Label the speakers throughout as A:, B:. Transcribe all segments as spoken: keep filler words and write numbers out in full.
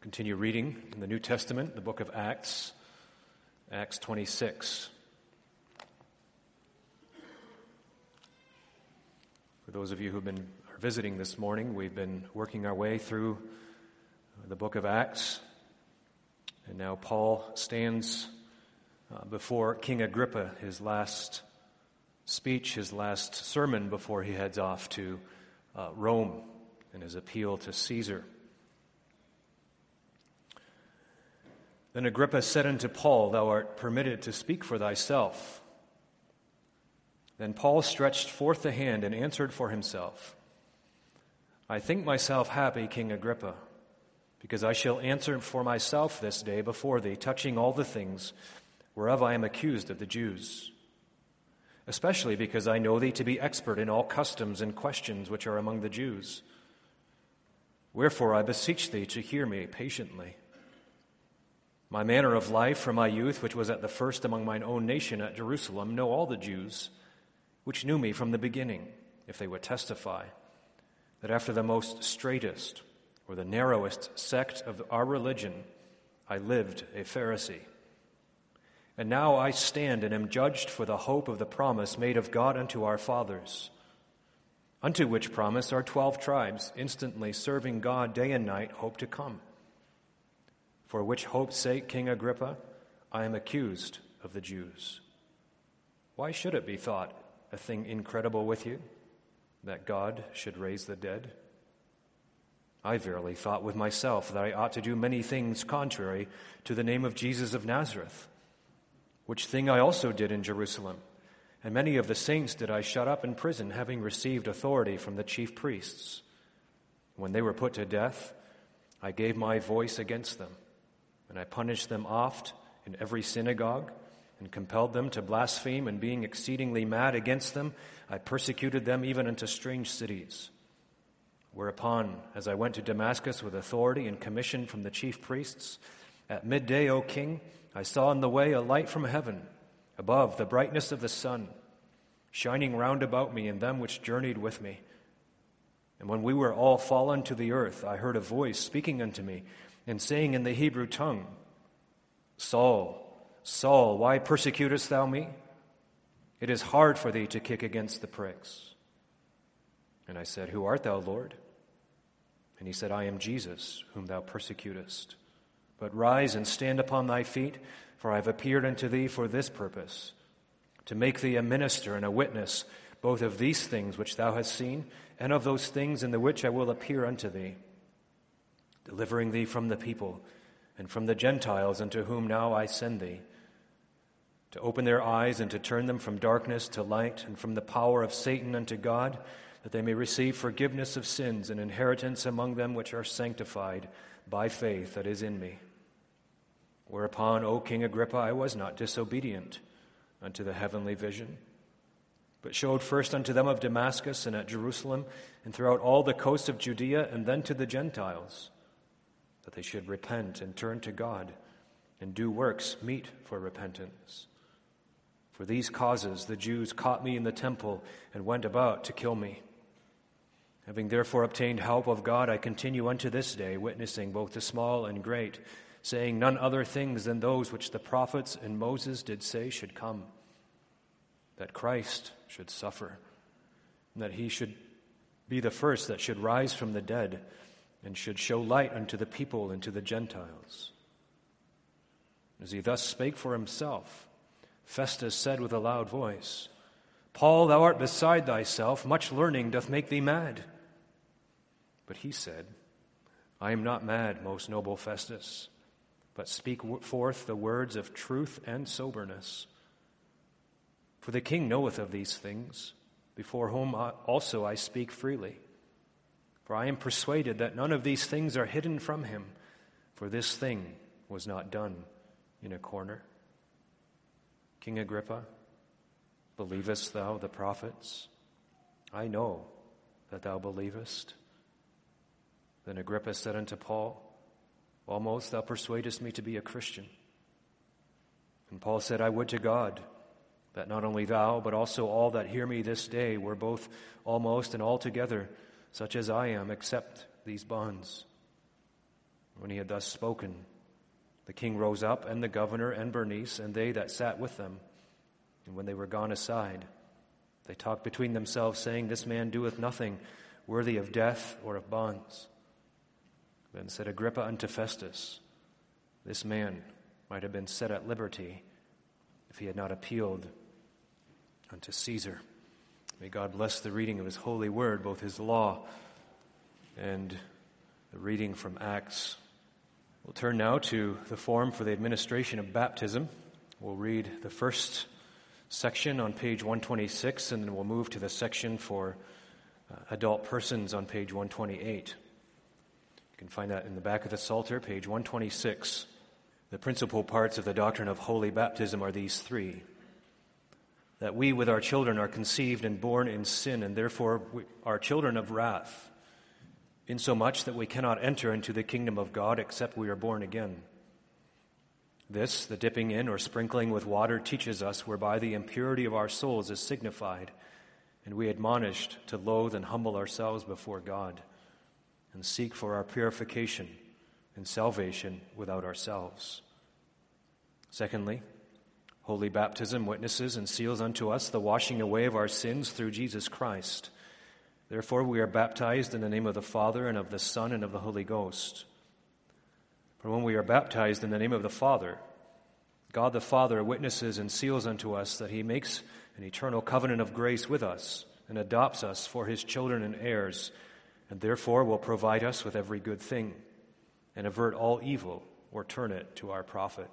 A: Continue reading in the New Testament, the book of Acts, Acts twenty-six. For those of you who have been are visiting this morning, we've been working our way through the book of Acts, and now Paul stands uh, before King Agrippa, his last speech, his last sermon before he heads off to uh, Rome and his appeal to Caesar. Then Agrippa said unto Paul, Thou art permitted to speak for thyself. Then Paul stretched forth the hand and answered for himself, I think myself happy, King Agrippa, because I shall answer for myself this day before thee, touching all the things whereof I am accused of the Jews, especially because I know thee to be expert in all customs and questions which are among the Jews. Wherefore I beseech thee to hear me patiently. My manner of life from my youth, which was at the first among mine own nation at Jerusalem, know all the Jews, which knew me from the beginning, if they would testify, that after the most straightest or the narrowest sect of our religion, I lived a Pharisee. And now I stand and am judged for the hope of the promise made of God unto our fathers, unto which promise our twelve tribes, instantly serving God day and night, hope to come. For which hope's sake, King Agrippa, I am accused of the Jews. Why should it be thought a thing incredible with you, that God should raise the dead? I verily thought with myself that I ought to do many things contrary to the name of Jesus of Nazareth, which thing I also did in Jerusalem, and many of the saints did I shut up in prison, having received authority from the chief priests. When they were put to death, I gave my voice against them. And I punished them oft in every synagogue, and compelled them to blaspheme, and being exceedingly mad against them, I persecuted them even unto strange cities. Whereupon, as I went to Damascus with authority and commission from the chief priests, at midday, O king, I saw in the way a light from heaven, above the brightness of the sun, shining round about me and them which journeyed with me. And when we were all fallen to the earth, I heard a voice speaking unto me, and saying in the Hebrew tongue, Saul, Saul, why persecutest thou me? It is hard for thee to kick against the pricks. And I said, Who art thou, Lord? And he said, I am Jesus, whom thou persecutest. But rise and stand upon thy feet, for I have appeared unto thee for this purpose, to make thee a minister and a witness, both of these things which thou hast seen, and of those things in the which I will appear unto thee, delivering thee from the people and from the Gentiles unto whom now I send thee, to open their eyes and to turn them from darkness to light, and from the power of Satan unto God, that they may receive forgiveness of sins and inheritance among them which are sanctified by faith that is in me. Whereupon, O King Agrippa, I was not disobedient unto the heavenly vision, but showed first unto them of Damascus and at Jerusalem and throughout all the coast of Judea, and then to the Gentiles, that they should repent and turn to God and do works meet for repentance. For these causes the Jews caught me in the temple and went about to kill me. Having therefore obtained help of God, I continue unto this day, witnessing both to small and great, saying none other things than those which the prophets and Moses did say should come, that Christ should suffer, and that he should be the first that should rise from the dead, and should show light unto the people and to the Gentiles. As he thus spake for himself, Festus said with a loud voice, Paul, thou art beside thyself, much learning doth make thee mad. But he said, I am not mad, most noble Festus, but speak forth the words of truth and soberness. For the king knoweth of these things, before whom also I speak freely. For I am persuaded that none of these things are hidden from him, for this thing was not done in a corner. King Agrippa, believest thou the prophets? I know that thou believest. Then Agrippa said unto Paul, Almost thou persuadest me to be a Christian. And Paul said, I would to God that not only thou, but also all that hear me this day were both almost and altogether such as I am, except these bonds. When he had thus spoken, the king rose up, and the governor, and Bernice, and they that sat with them. And when they were gone aside, they talked between themselves, saying, This man doeth nothing worthy of death or of bonds. Then said Agrippa unto Festus, This man might have been set at liberty if he had not appealed unto Caesar. May God bless the reading of his holy word, both his law and the reading from Acts. We'll turn now to the form for the administration of baptism. We'll read the first section on page one twenty-six, and then we'll move to the section for uh, adult persons on page one twenty-eight. You can find that in the back of the Psalter, page one twenty-six. The principal parts of the doctrine of holy baptism are these three: that we with our children are conceived and born in sin, and therefore we are children of wrath, insomuch that we cannot enter into the kingdom of God except we are born again. This, the dipping in or sprinkling with water, teaches us, whereby the impurity of our souls is signified, and we admonished to loathe and humble ourselves before God, and seek for our purification and salvation without ourselves. Secondly, holy baptism witnesses and seals unto us the washing away of our sins through Jesus Christ. Therefore we are baptized in the name of the Father, and of the Son, and of the Holy Ghost. For when we are baptized in the name of the Father, God the Father witnesses and seals unto us that he makes an eternal covenant of grace with us, and adopts us for his children and heirs, and therefore will provide us with every good thing, and avert all evil, or turn it to our profit.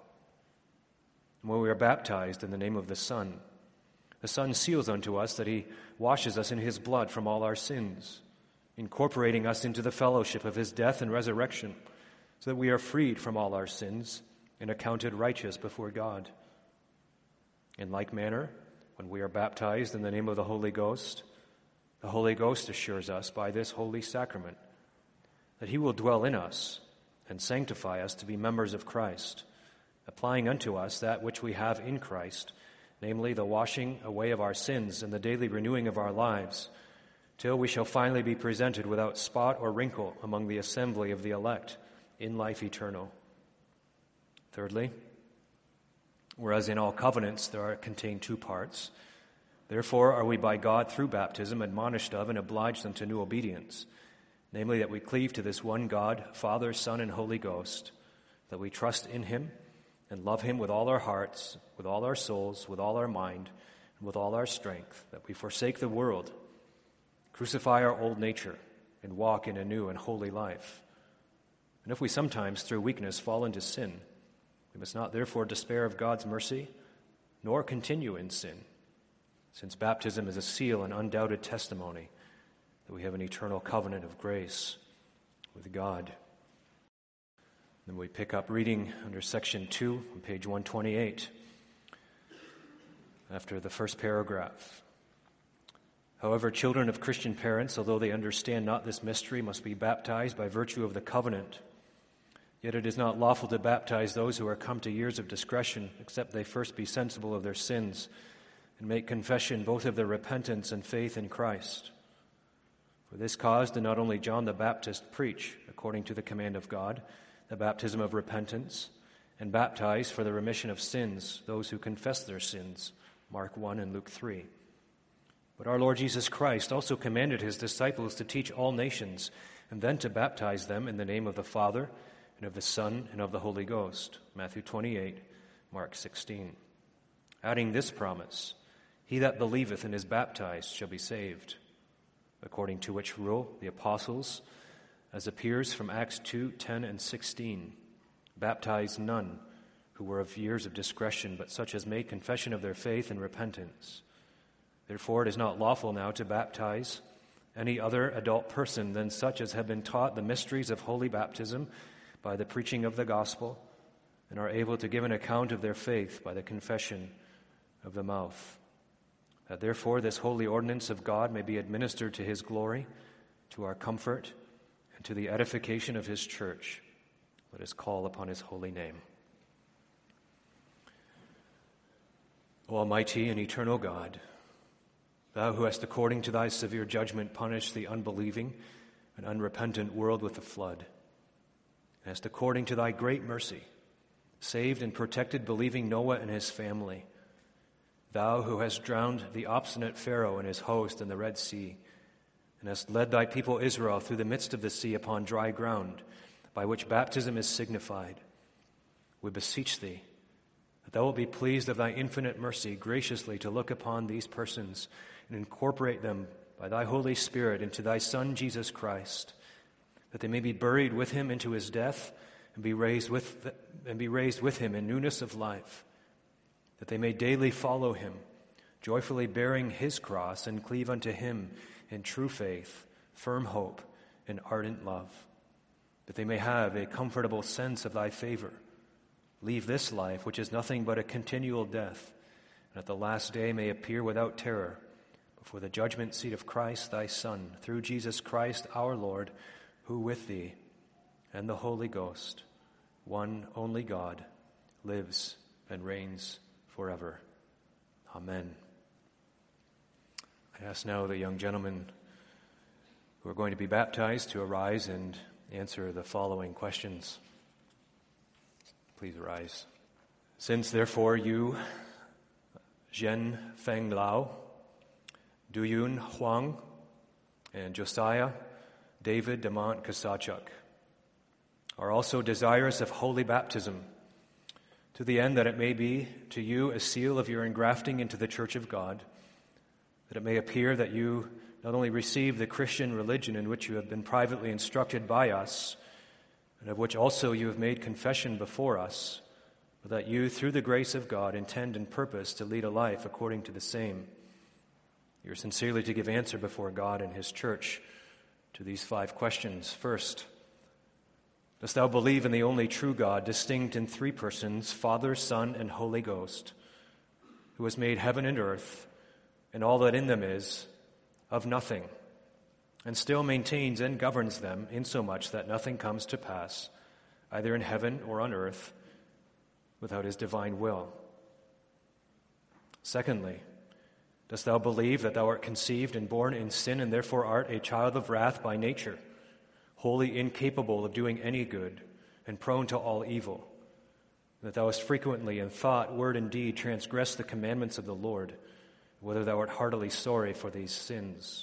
A: And when we are baptized in the name of the Son, the Son seals unto us that he washes us in his blood from all our sins, incorporating us into the fellowship of his death and resurrection, so that we are freed from all our sins and accounted righteous before God. In like manner, when we are baptized in the name of the Holy Ghost, the Holy Ghost assures us by this holy sacrament that he will dwell in us and sanctify us to be members of Christ, applying unto us that which we have in Christ, namely the washing away of our sins and the daily renewing of our lives, till we shall finally be presented without spot or wrinkle among the assembly of the elect in life eternal. Thirdly, whereas in all covenants there are contained two parts, therefore are we by God through baptism admonished of and obliged unto new obedience, namely that we cleave to this one God, Father, Son, and Holy Ghost, that we trust in him and love him with all our hearts, with all our souls, with all our mind, and with all our strength, that we forsake the world, crucify our old nature, and walk in a new and holy life. And if we sometimes through weakness fall into sin, we must not therefore despair of God's mercy, nor continue in sin, since baptism is a seal and undoubted testimony that we have an eternal covenant of grace with God. Then we pick up reading under section two on page one twenty-eight, after the first paragraph. However, children of Christian parents, although they understand not this mystery, must be baptized by virtue of the covenant. Yet it is not lawful to baptize those who are come to years of discretion, except they first be sensible of their sins and make confession both of their repentance and faith in Christ. For this cause did not only John the Baptist preach, according to the command of God, the baptism of repentance, and baptize for the remission of sins those who confess their sins, Mark one and Luke three. But our Lord Jesus Christ also commanded his disciples to teach all nations, and then to baptize them in the name of the Father, and of the Son, and of the Holy Ghost, Matthew twenty-eight, Mark sixteen. Adding this promise, he that believeth and is baptized shall be saved, according to which rule the apostles, as appears from Acts two, ten, and sixteen, baptized none who were of years of discretion, but such as made confession of their faith and repentance. Therefore it is not lawful now to baptize any other adult person than such as have been taught the mysteries of holy baptism by the preaching of the gospel, and are able to give an account of their faith by the confession of the mouth. That therefore this holy ordinance of God may be administered to his glory, to our comfort, and to the edification of his church, let us call upon his holy name. O Almighty and eternal God, thou who hast according to thy severe judgment punished the unbelieving and unrepentant world with the flood, and hast according to thy great mercy saved and protected believing Noah and his family. Thou who hast drowned the obstinate Pharaoh and his host in the Red Sea, and hast led thy people Israel through the midst of the sea upon dry ground, by which baptism is signified, we beseech thee that thou wilt be pleased of thy infinite mercy graciously to look upon these persons and incorporate them by thy Holy Spirit into thy Son Jesus Christ, that they may be buried with him into his death and be raised with the, and be raised with him in newness of life, that they may daily follow him, joyfully bearing his cross, and cleave unto him in true faith, firm hope, and ardent love, that they may have a comfortable sense of thy favor, leave this life, which is nothing but a continual death, and at the last day may appear without terror before the judgment seat of Christ thy Son, through Jesus Christ our Lord, who with thee and the Holy Ghost, one only God, lives and reigns forever. Amen. I ask now the young gentlemen who are going to be baptized to arise and answer the following questions. Please arise. Since therefore you, Zhen Feng Lao, Duyun Huang, and Josiah David Demont Kasachuk are also desirous of holy baptism, to the end that it may be to you a seal of your engrafting into the Church of God, that it may appear that you not only receive the Christian religion in which you have been privately instructed by us, and of which also you have made confession before us, but that you, through the grace of God, intend and purpose to lead a life according to the same. You are sincerely to give answer before God and his church to these five questions. First, dost thou believe in the only true God, distinct in three persons, Father, Son, and Holy Ghost, who has made heaven and earth, and all that in them is, of nothing, and still maintains and governs them, insomuch that nothing comes to pass, either in heaven or on earth, without his divine will? Secondly, dost thou believe that thou art conceived and born in sin, and therefore art a child of wrath by nature, wholly incapable of doing any good, and prone to all evil, and that thou hast frequently in thought, word, and deed transgressed the commandments of the Lord, whether thou art heartily sorry for these sins?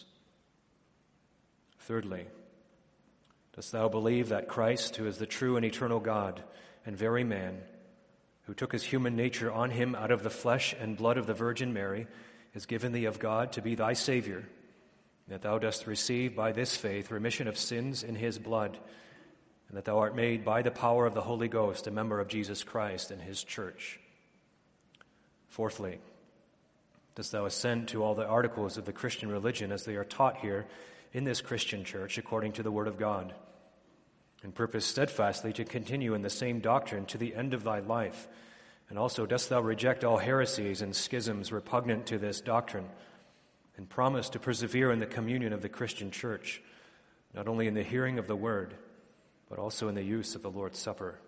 A: Thirdly, dost thou believe that Christ, who is the true and eternal God and very man, who took his human nature on him out of the flesh and blood of the Virgin Mary, is given thee of God to be thy Savior, and that thou dost receive by this faith remission of sins in his blood, and that thou art made by the power of the Holy Ghost a member of Jesus Christ and his church? Fourthly, dost thou assent to all the articles of the Christian religion as they are taught here in this Christian church according to the Word of God, and purpose steadfastly to continue in the same doctrine to the end of thy life? And also dost thou reject all heresies and schisms repugnant to this doctrine, and promise to persevere in the communion of the Christian church, not only in the hearing of the Word, but also in the use of the Lord's Supper?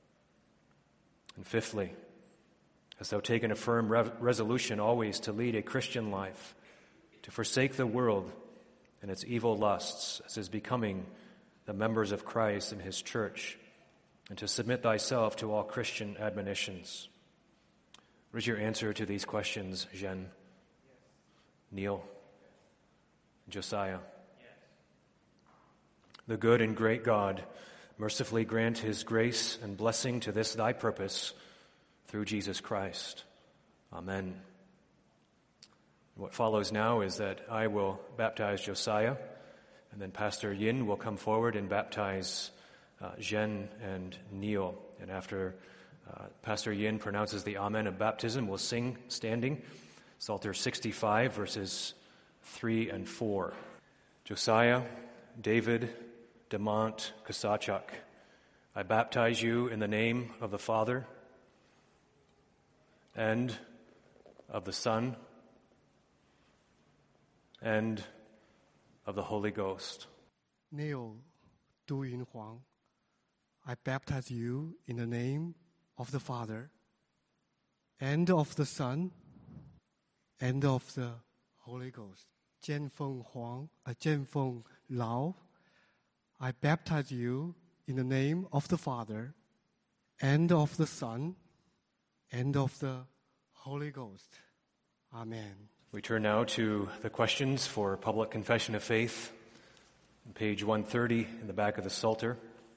A: And fifthly, hast thou taken a firm re- resolution always to lead a Christian life, to forsake the world and its evil lusts, as is becoming the members of Christ and his church, and to submit thyself to all Christian admonitions? What is your answer to these questions, Zhen? Yes. Neil? Josiah? Yes. The good and great God mercifully grant his grace and blessing to this thy purpose through Jesus Christ. Amen. What follows now is that I will baptize Josiah, and then Pastor Yin will come forward and baptize uh, Zhen and Neil. And after uh, Pastor Yin pronounces the Amen of baptism, we'll sing standing Psalter sixty-five, verses three and four. Josiah David Demont Kasachuk, I baptize you in the name of the Father and of the Son and of the Holy Ghost.
B: Neil Duyun Huang, I baptize you in the name of the Father and of the Son and of the Holy Ghost. Zhen Feng Huang, uh, Zhen Feng Lao, I baptize you in the name of the Father, and of the Son, and of the Holy Ghost. Amen.
A: We turn now to the questions for public confession of faith, on page one thirty in the back of the Psalter.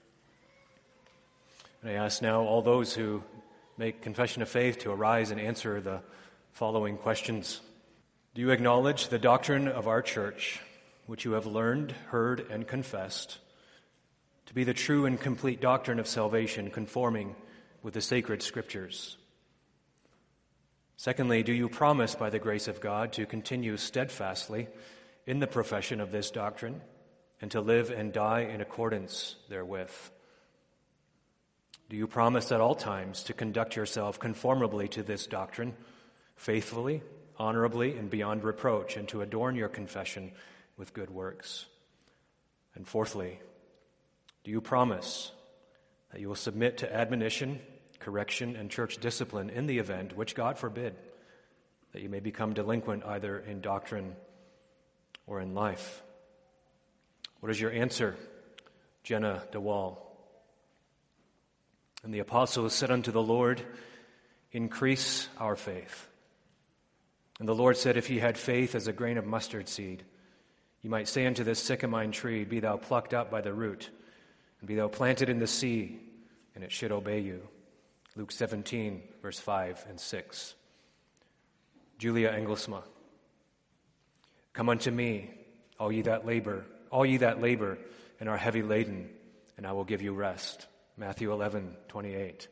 A: And I ask now all those who make confession of faith to arise and answer the following questions. Do you acknowledge the doctrine of our church, which you have learned, heard, and confessed, to be the true and complete doctrine of salvation, conforming with the sacred Scriptures? Secondly, do you promise by the grace of God to continue steadfastly in the profession of this doctrine and to live and die in accordance therewith? Do you promise at all times to conduct yourself conformably to this doctrine, faithfully, honorably, and beyond reproach, and to adorn your confession with good works? And fourthly, do you promise that you will submit to admonition, correction, and church discipline in the event, which God forbid, that you may become delinquent either in doctrine or in life? What is your answer, Jenna DeWall? And the apostles said unto the Lord, increase our faith. And the Lord said, if ye had faith as a grain of mustard seed, ye might say unto this sycamine tree, be thou plucked up by the root, and be thou planted in the sea, and it should obey you. Luke seventeen, verse five and six. Julia Engelsma. Come unto me, all ye that labor, all ye that labor and are heavy laden, and I will give you rest. Matthew eleven, twenty-eight.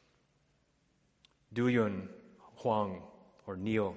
A: Duyun Huang, or Neil.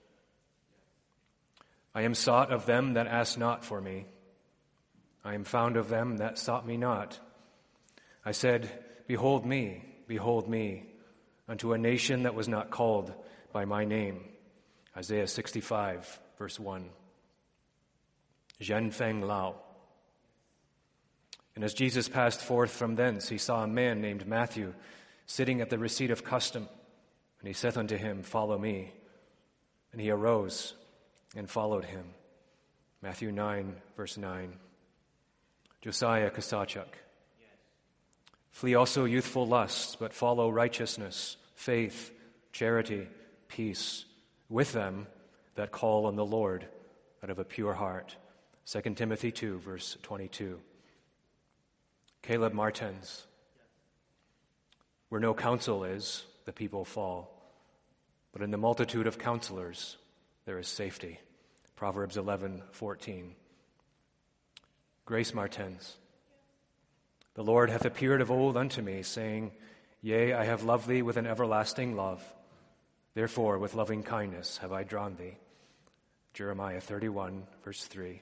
A: I am sought of them that asked not for me. I am found of them that sought me not. I said, behold me, behold me, unto a nation that was not called by my name. Isaiah sixty-five, verse one. Zhen Feng Lao. And as Jesus passed forth from thence, he saw a man named Matthew sitting at the receipt of custom. And he saith unto him, follow me. And he arose and followed him. Matthew nine, verse nine. Josiah Kasachuk. Yes. Flee also youthful lusts, but follow righteousness, faith, charity, peace, with them that call on the Lord out of a pure heart. Second Timothy two, verse twenty-two. Caleb Martens. Where no counsel is, the people fall. But in the multitude of counselors, there is safety. Proverbs eleven, fourteen. Grace Martens. The Lord hath appeared of old unto me, saying, yea, I have loved thee with an everlasting love. Therefore, with loving kindness have I drawn thee. Jeremiah thirty-one, verse three.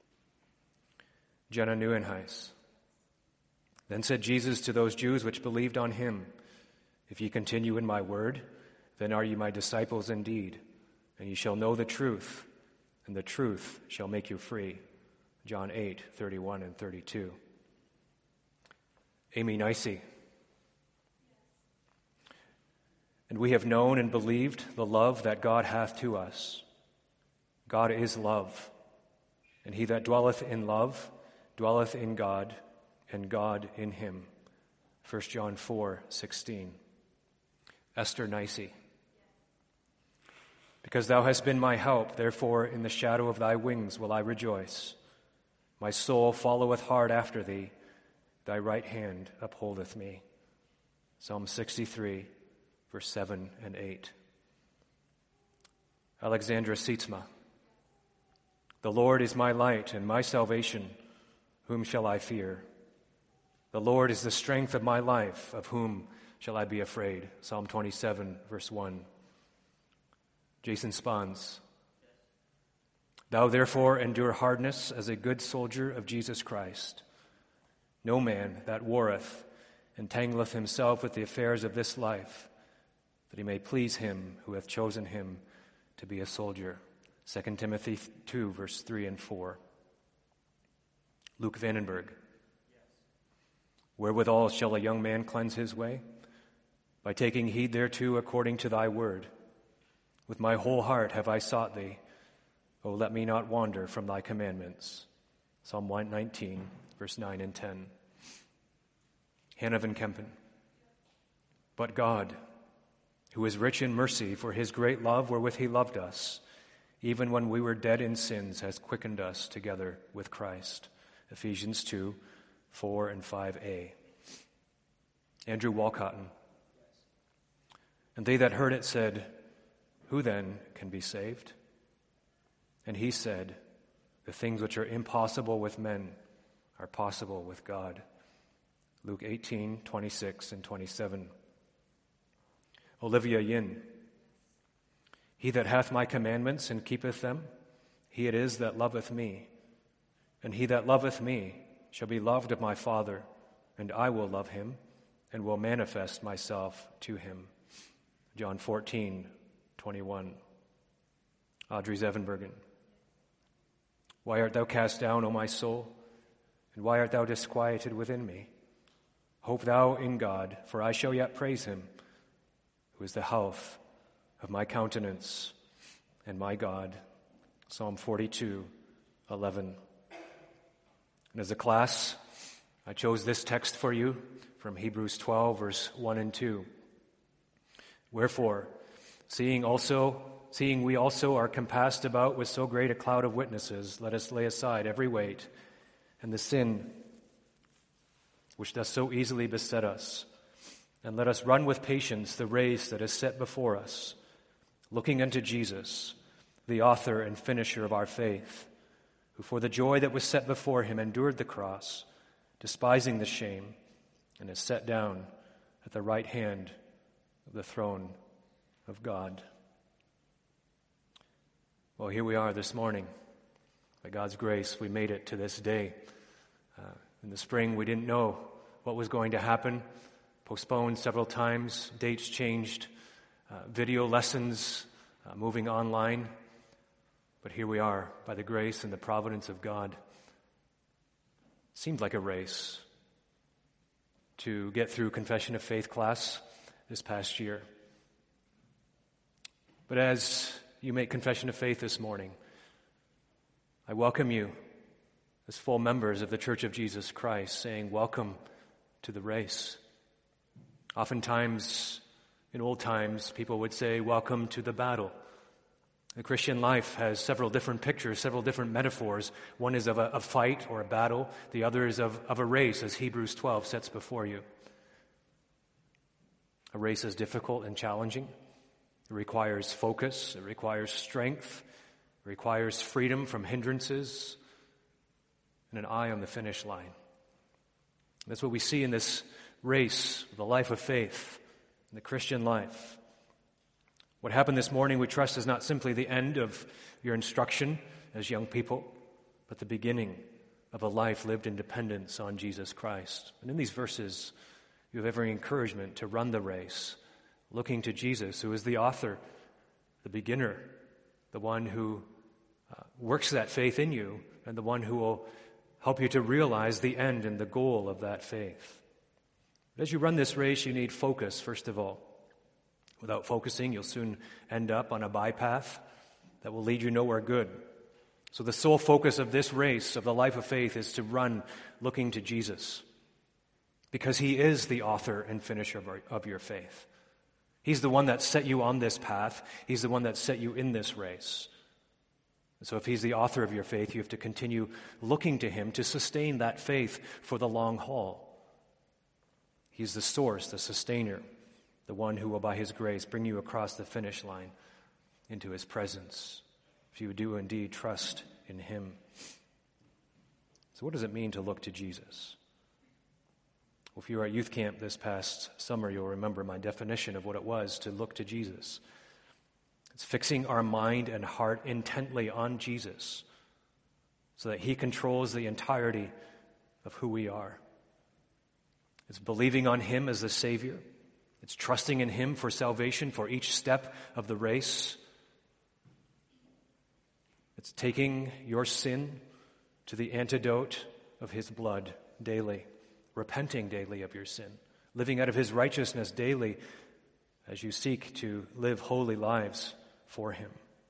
A: Jenna Neuenhuis. Then said Jesus to those Jews which believed on him, if ye continue in my word, then are ye my disciples indeed, and ye shall know the truth, and the truth shall make you free. John eight, thirty-one and thirty-two. Amy Nicey. And we have known and believed the love that God hath to us. God is love, and he that dwelleth in love dwelleth in God, and God in him. First John four, sixteen. Esther Nicey. Because thou hast been my help, therefore in the shadow of thy wings will I rejoice. My soul followeth hard after thee, thy right hand upholdeth me. Psalm sixty-three, verse seven and eight. Alexandra Sietsma. The Lord is my light and my salvation. Whom shall I fear? The Lord is the strength of my life. Of whom shall I be afraid? Psalm twenty-seven, verse one. Jason Spons. Thou therefore endure hardness as a good soldier of Jesus Christ. No man that warreth entangleth himself with the affairs of this life, that he may please him who hath chosen him to be a soldier. Second Timothy two, verse three and four. Luke Vandenberg. Wherewithal shall a young man cleanse his way? By taking heed thereto according to thy word. With my whole heart have I sought thee. O let me not wander from thy commandments. Psalm one nineteen, verse nine and ten. Hannah Van Kempen. But God, who is rich in mercy for his great love wherewith he loved us, even when we were dead in sins, has quickened us together with Christ. Ephesians two, four and five a. Andrew Walcotton. And they that heard it said, Who then can be saved? And he said, The things which are impossible with men are possible with God. Luke eighteen, twenty-six and twenty-seven. Olivia Yin. He that hath my commandments and keepeth them, he it is that loveth me. And he that loveth me shall be loved of my Father, and I will love him, and will manifest myself to him. John fourteen, twenty-one. Audrey Zevenbergen. Why art thou cast down, O my soul? And why art thou disquieted within me? Hope thou in God, for I shall yet praise him, who is the health of my countenance and my God. Psalm forty-two, eleven. And as a class, I chose this text for you from Hebrews twelve, verse one and two. Wherefore, seeing also, seeing we also are compassed about with so great a cloud of witnesses, let us lay aside every weight and the sin which does so easily beset us, and let us run with patience the race that is set before us, looking unto Jesus, the author and finisher of our faith, who for the joy that was set before him endured the cross, despising the shame, and is set down at the right hand of the throne of God. Well, here we are this morning. By God's grace, we made it to this day. Uh, in the spring, we didn't know what was going to happen. Postponed several times, dates changed, uh, video lessons uh, moving online. But here we are, by the grace and the providence of God. Seemed like a race to get through Confession of Faith class this past year. But as you make Confession of Faith this morning, I welcome you as full members of the Church of Jesus Christ, saying, welcome to the race. Oftentimes, in old times, people would say, welcome to the battle. The Christian life has several different pictures, several different metaphors. One is of a, a fight or a battle. The other is of, of a race, as Hebrews twelve sets before you. A race is difficult and challenging. It requires focus. It requires strength. It requires freedom from hindrances and an eye on the finish line. That's what we see in this race, the life of faith, in the Christian life. What happened this morning, we trust, is not simply the end of your instruction as young people, but the beginning of a life lived in dependence on Jesus Christ. And in these verses, you have every encouragement to run the race, looking to Jesus, who is the author, the beginner, the one who uh, works that faith in you, and the one who will help you to realize the end and the goal of that faith. But as you run this race, you need focus, first of all. Without focusing, you'll soon end up on a bypath that will lead you nowhere good. So the sole focus of this race, of the life of faith, is to run looking to Jesus, because he is the author and finisher of, our, of your faith. He's the one that set you on this path. He's the one that set you in this race. And so if he's the author of your faith, you have to continue looking to him to sustain that faith for the long haul. He's the source, the sustainer, the one who will, by his grace, bring you across the finish line into his presence, if you do indeed trust in him. So what does it mean to look to Jesus? Well, if you were at youth camp this past summer, you'll remember my definition of what it was to look to Jesus. It's fixing our mind and heart intently on Jesus so that he controls the entirety of who we are. It's believing on him as the Savior. It's trusting in him for salvation for each step of the race. It's taking your sin to the antidote of his blood daily, repenting daily of your sin, living out of his righteousness daily as you seek to live holy lives for him.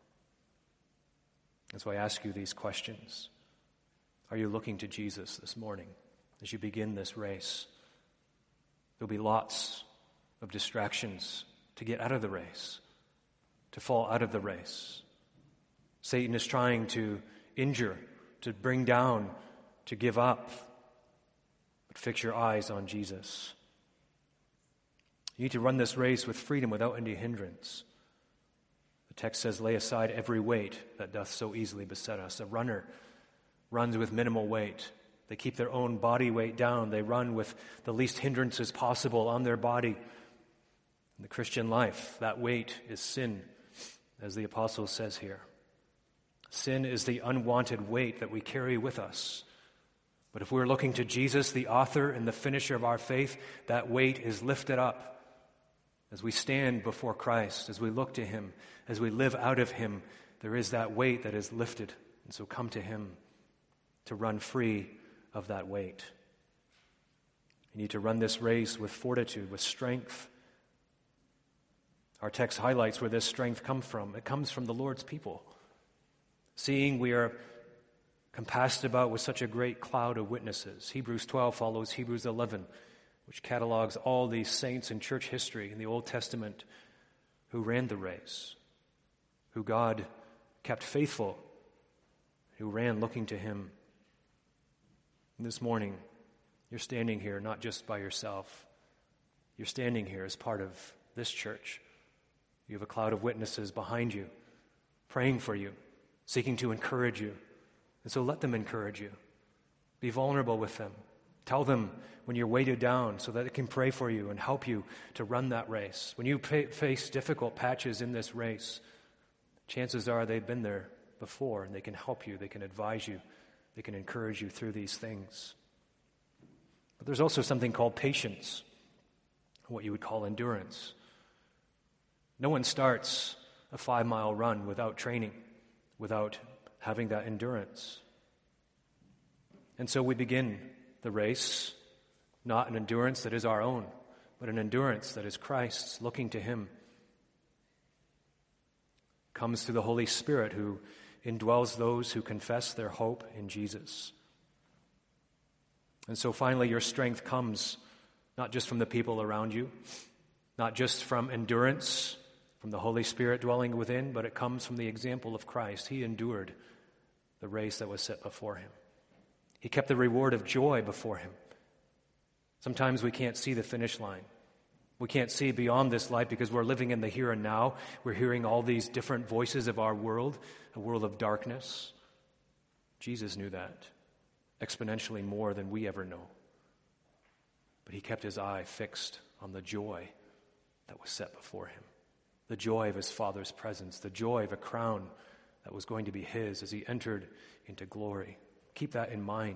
A: That's why I ask you these questions. Are you looking to Jesus this morning as you begin this race? There'll be lots of distractions to get out of the race, to fall out of the race. Satan is trying to injure, to bring down, to give up. But fix your eyes on Jesus. You need to run this race with freedom without any hindrance. The text says, lay aside every weight that doth so easily beset us. A runner runs with minimal weight. They keep their own body weight down. They run with the least hindrances possible on their body. In the Christian life, that weight is sin, as the apostle says here. Sin is the unwanted weight that we carry with us. But if we're looking to Jesus, the author and the finisher of our faith, that weight is lifted up. As we stand before Christ, as we look to Him, as we live out of Him, there is that weight that is lifted. And so come to Him to run free of that weight. You need to run this race with fortitude, with strength. Our text highlights where this strength comes from. It comes from the Lord's people. Seeing we are compassed about with such a great cloud of witnesses. Hebrews twelve follows Hebrews eleven, which catalogs all these saints in church history in the Old Testament who ran the race, who God kept faithful, who ran looking to Him. And this morning, you're standing here not just by yourself. You're standing here as part of this church. You have a cloud of witnesses behind you, praying for you, seeking to encourage you. And so let them encourage you. Be vulnerable with them. Tell them when you're weighted down so that it can pray for you and help you to run that race. When you pay, face difficult patches in this race, chances are they've been there before and they can help you, they can advise you, they can encourage you through these things. But there's also something called patience, what you would call endurance. No one starts a five-mile run without training, without having that endurance. And so we begin the race, not an endurance that is our own, but an endurance that is Christ's, looking to Him. Comes through the Holy Spirit who indwells those who confess their hope in Jesus. And so finally your strength comes not just from the people around you, not just from endurance, from the Holy Spirit dwelling within, but it comes from the example of Christ. He endured the race that was set before Him. He kept the reward of joy before Him. Sometimes we can't see the finish line. We can't see beyond this life because we're living in the here and now. We're hearing all these different voices of our world, a world of darkness. Jesus knew that exponentially more than we ever know. But He kept His eye fixed on the joy that was set before Him. The joy of His Father's presence, the joy of a crown that was going to be His as He entered into glory. Keep that in mind.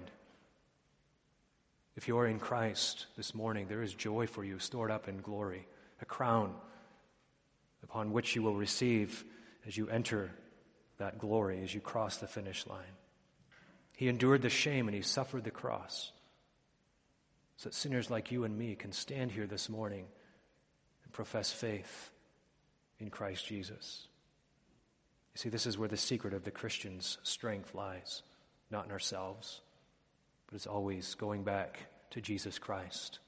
A: If you're in Christ this morning, there is joy for you stored up in glory, a crown upon which you will receive as you enter that glory, as you cross the finish line. He endured the shame and He suffered the cross so that sinners like you and me can stand here this morning and profess faith in Christ Jesus. You see, this is where the secret of the Christian's strength lies, not in ourselves, but it's always going back to Jesus Christ.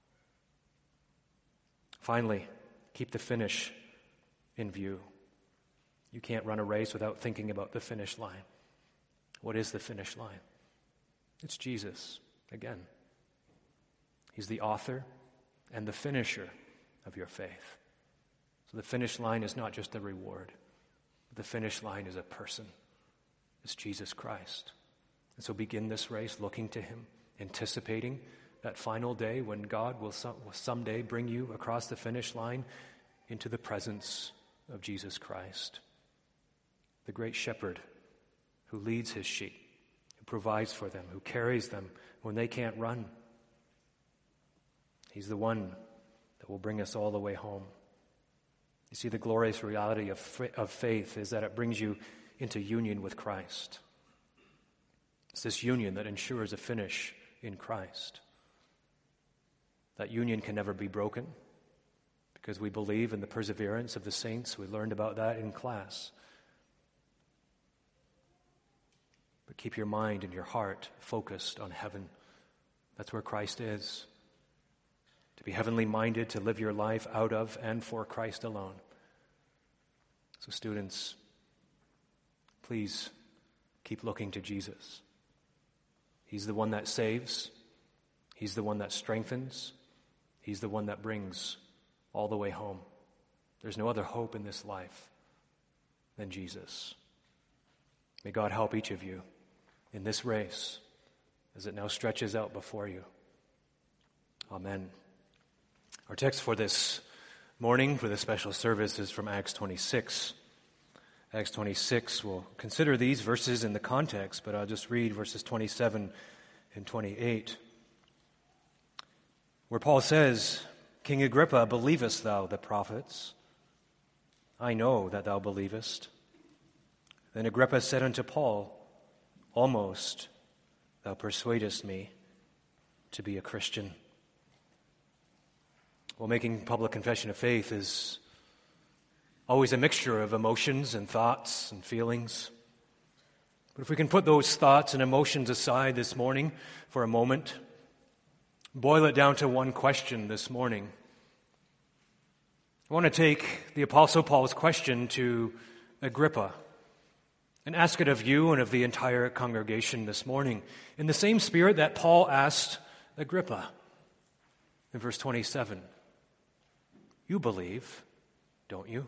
A: Finally, keep the finish in view. You can't run a race without thinking about the finish line. What is the finish line? It's Jesus, again. He's the author and the finisher of your faith. So the finish line is not just a reward. The finish line is a person. It's Jesus Christ. And so begin this race looking to Him, anticipating that final day when God will some, will someday bring you across the finish line into the presence of Jesus Christ, the great shepherd who leads His sheep, who provides for them, who carries them when they can't run. He's the one that will bring us all the way home. You see, the glorious reality of, of faith is that it brings you into union with Christ. It's this union that ensures a finish in Christ. That union can never be broken because we believe in the perseverance of the saints. We learned about that in class. But keep your mind and your heart focused on heaven. That's where Christ is. to be heavenly minded, to live your life out of and for Christ alone. So students, please keep looking to Jesus. He's the one that saves. He's the one that strengthens. He's the one that brings all the way home. There's no other hope in this life than Jesus. May God help each of you in this race as it now stretches out before you. Amen. Our text for this morning, for this special service, is from Acts twenty-six. Acts twenty-six, we'll consider these verses in the context, but I'll just read verses twenty-seven and twenty-eight, where Paul says, King Agrippa, believest thou the prophets? I know that thou believest. Then Agrippa said unto Paul, almost thou persuadest me to be a Christian. Well, making public confession of faith is always a mixture of emotions and thoughts and feelings. But if we can put those thoughts and emotions aside this morning for a moment, boil it down to one question this morning. I want to take the Apostle Paul's question to Agrippa and ask it of you and of the entire congregation this morning in the same spirit that Paul asked Agrippa in verse twenty-seven. You believe, don't you?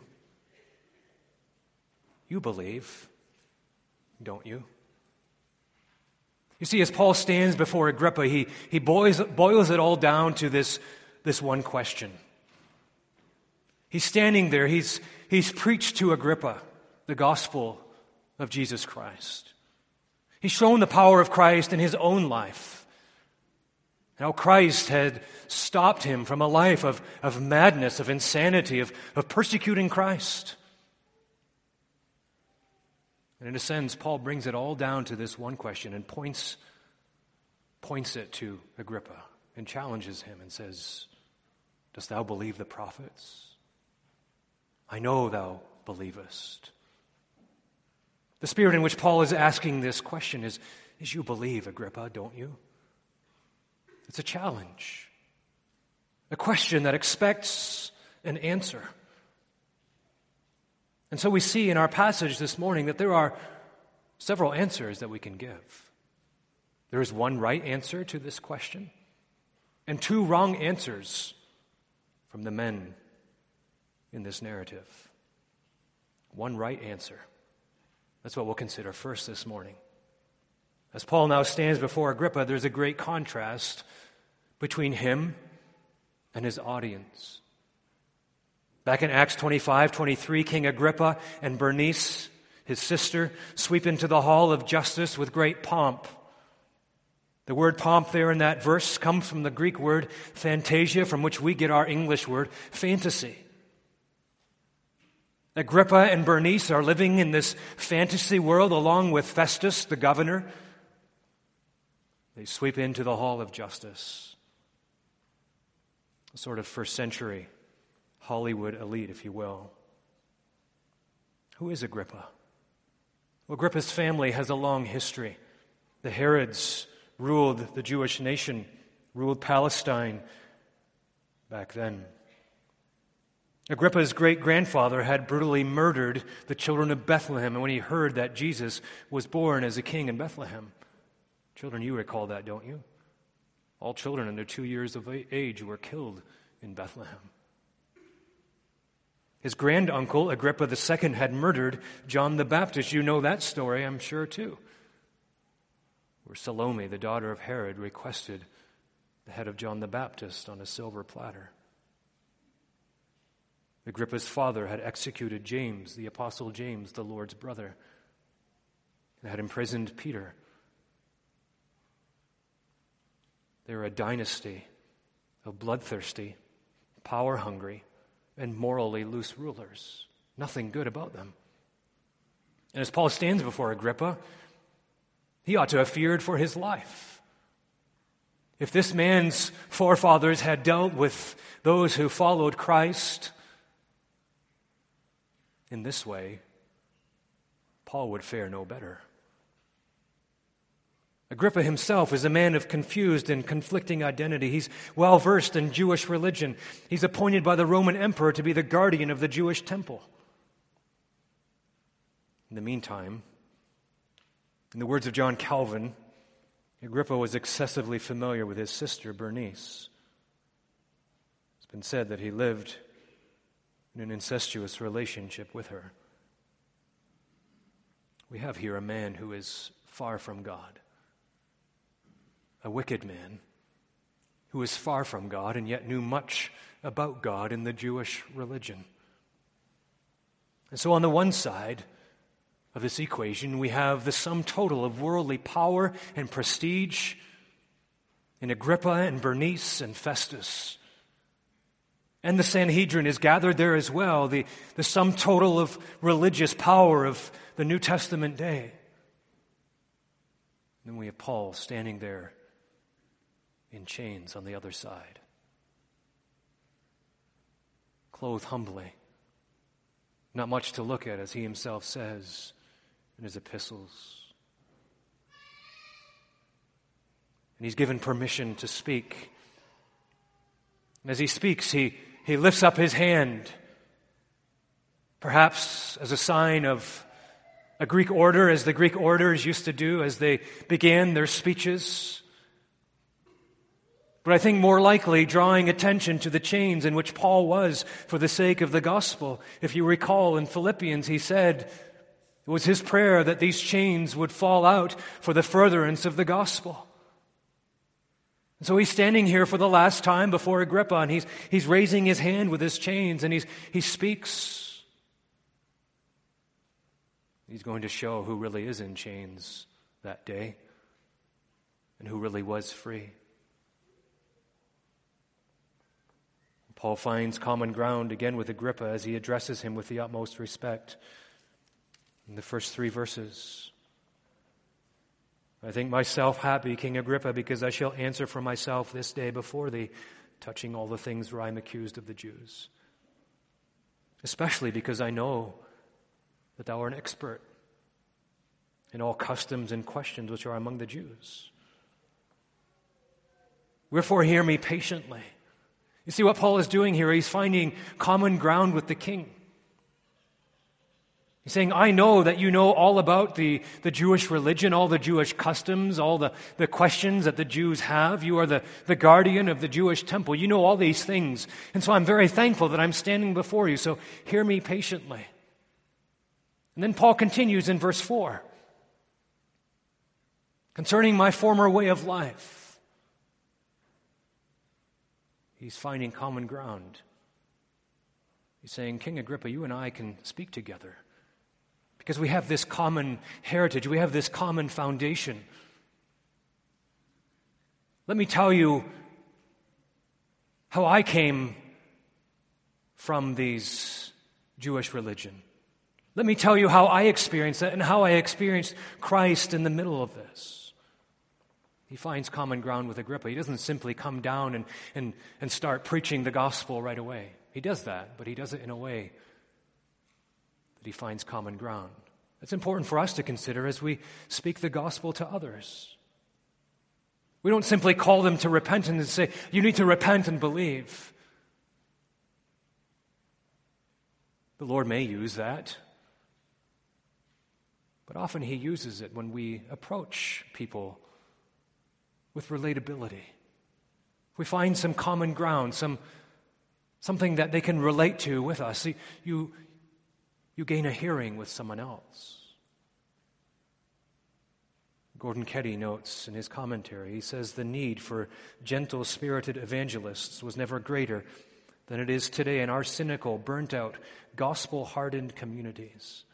A: You believe, don't you? You see, as Paul stands before Agrippa, he, he boils, boils it all down to this, this one question. He's standing there, he's, he's preached to Agrippa the gospel of Jesus Christ. He's shown the power of Christ in his own life. How Christ had stopped him from a life of, of madness, of insanity, of, of persecuting Christ. And in a sense, Paul brings it all down to this one question and points, points it to Agrippa and challenges him and says, dost thou believe the prophets? I know thou believest. The spirit in which Paul is asking this question is, is you believe, Agrippa, don't you? It's a challenge, a question that expects an answer. And so we see in our passage this morning that there are several answers that we can give. There is one right answer to this question and two wrong answers from the men in this narrative. One right answer. That's what we'll consider first this morning. As Paul now stands before Agrippa, there's a great contrast between him and his audience. Back in Acts twenty-five, twenty-three, King Agrippa and Bernice, his sister, sweep into the hall of justice with great pomp. The word pomp there in that verse comes from the Greek word fantasia, from which we get our English word fantasy. Agrippa and Bernice are living in this fantasy world along with Festus, the governor. They sweep into the hall of justice. A sort of first century Hollywood elite, if you will. Who is Agrippa? Well, Agrippa's family has a long history. The Herods ruled the Jewish nation, ruled Palestine back then. Agrippa's great-grandfather had brutally murdered the children of Bethlehem, and when he heard that Jesus was born as a king in Bethlehem, children, you recall that, don't you? All children under two years of age were killed in Bethlehem. His granduncle, Agrippa the Second, had murdered John the Baptist. You know that story, I'm sure, too. Where Salome, the daughter of Herod, requested the head of John the Baptist on a silver platter. Agrippa's father had executed James, the Apostle James, the Lord's brother, and had imprisoned Peter. They were a dynasty of bloodthirsty, power-hungry, and morally loose rulers. Nothing good about them. And as Paul stands before Agrippa, he ought to have feared for his life. If this man's forefathers had dealt with those who followed Christ in this way, Paul would fare no better. Agrippa himself is a man of confused and conflicting identity. He's well-versed in Jewish religion. He's appointed by the Roman emperor to be the guardian of the Jewish temple. In the meantime, in the words of John Calvin, Agrippa was excessively familiar with his sister Bernice. It's been said that he lived in an incestuous relationship with her. We have here a man who is far from God. A wicked man who is far from God and yet knew much about God in the Jewish religion. And so on the one side of this equation, we have the sum total of worldly power and prestige in Agrippa and Bernice and Festus. And the Sanhedrin is gathered there as well, the, the sum total of religious power of the New Testament day. And then we have Paul standing there in chains on the other side, clothed humbly. Not much to look at, as he himself says in his epistles. And he's given permission to speak. And as he speaks, he, he lifts up his hand, perhaps as a sign of a Greek order, as the Greek orders used to do as they began their speeches. But I think more likely drawing attention to the chains in which Paul was for the sake of the gospel. If you recall in Philippians, he said it was his prayer that these chains would fall out for the furtherance of the gospel. And so he's standing here for the last time before Agrippa, and he's, he's raising his hand with his chains, and he's, he speaks. He's going to show who really is in chains that day and who really was free. Paul finds common ground again with Agrippa as he addresses him with the utmost respect in the first three verses. I think myself happy, King Agrippa, because I shall answer for myself this day before thee, touching all the things where I am accused of the Jews. Especially because I know that thou art an expert in all customs and questions which are among the Jews. Wherefore hear me patiently. You see what Paul is doing here? He's finding common ground with the king. He's saying, I know that you know all about the, the Jewish religion, all the Jewish customs, all the, the questions that the Jews have. You are the, the guardian of the Jewish temple. You know all these things. And so I'm very thankful that I'm standing before you. So hear me patiently. And then Paul continues in verse four. Concerning my former way of life. He's finding common ground. He's saying, King Agrippa, you and I can speak together because we have this common heritage. We have this common foundation. Let me tell you how I came from these Jewish religion. Let me tell you how I experienced that and how I experienced Christ in the middle of this. He finds common ground with Agrippa. He doesn't simply come down and, and, and start preaching the gospel right away. He does that, but he does it in a way that he finds common ground. It's important for us to consider as we speak the gospel to others. We don't simply call them to repentance and say, you need to repent and believe. The Lord may use that, but often he uses it when we approach people with relatability. We find some common ground, some something that they can relate to with us. See, you, you gain a hearing with someone else. Gordon Keddy notes in his commentary, he says, the need for gentle-spirited evangelists was never greater than it is today in our cynical, burnt-out, gospel-hardened communities.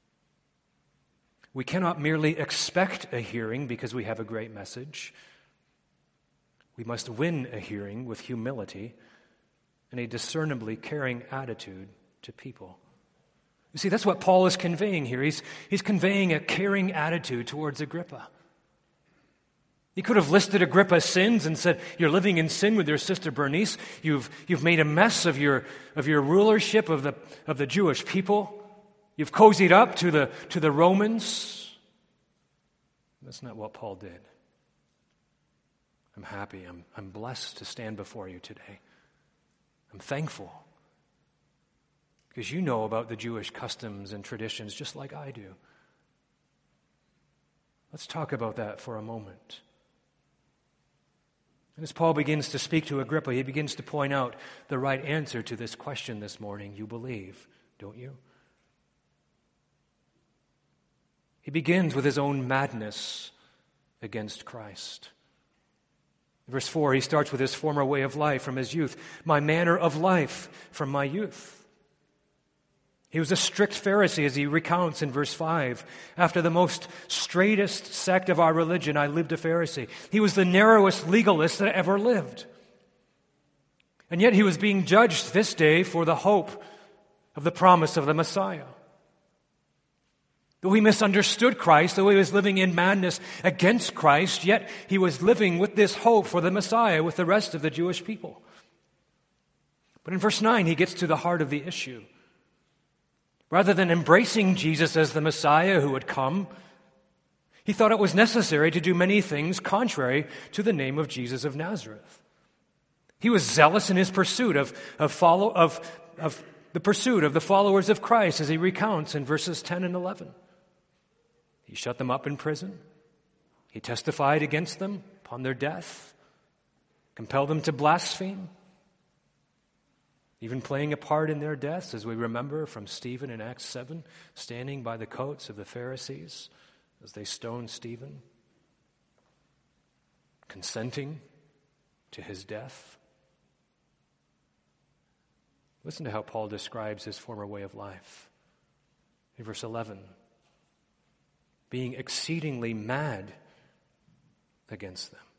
A: We cannot merely expect a hearing because we have a great message. We must win a hearing with humility and a discernibly caring attitude to people. You see, that's what Paul is conveying here. He's, he's conveying a caring attitude towards Agrippa. He could have listed Agrippa's sins and said, you're living in sin with your sister Bernice. You've, you've made a mess of your, of your rulership of the, of the Jewish people. You've cozied up to the, to the Romans. That's not what Paul did. I'm happy. I'm, I'm blessed to stand before you today. I'm thankful because you know about the Jewish customs and traditions just like I do. Let's talk about that for a moment. And as Paul begins to speak to Agrippa, he begins to point out the right answer to this question this morning. You believe, don't you? He begins with his own madness against Christ. Verse four, he starts with his former way of life from his youth. My manner of life from my youth. He was a strict Pharisee, as he recounts in verse five. After the most straightest sect of our religion, I lived a Pharisee. He was the narrowest legalist that ever lived. And yet he was being judged this day for the hope of the promise of the Messiah. Though he misunderstood Christ, though he was living in madness against Christ, yet he was living with this hope for the Messiah with the rest of the Jewish people. But in verse nine, he gets to the heart of the issue. Rather than embracing Jesus as the Messiah who would come, he thought it was necessary to do many things contrary to the name of Jesus of Nazareth. He was zealous in his pursuit of, of, follow, of, of the pursuit of the followers of Christ, as he recounts in verses ten and eleven. He shut them up in prison. He testified against them upon their death, compelled them to blaspheme, even playing a part in their deaths, as we remember from Stephen in Acts seven, standing by the coats of the Pharisees as they stoned Stephen, consenting to his death. Listen to how Paul describes his former way of life. In verse eleven, being exceedingly mad against them.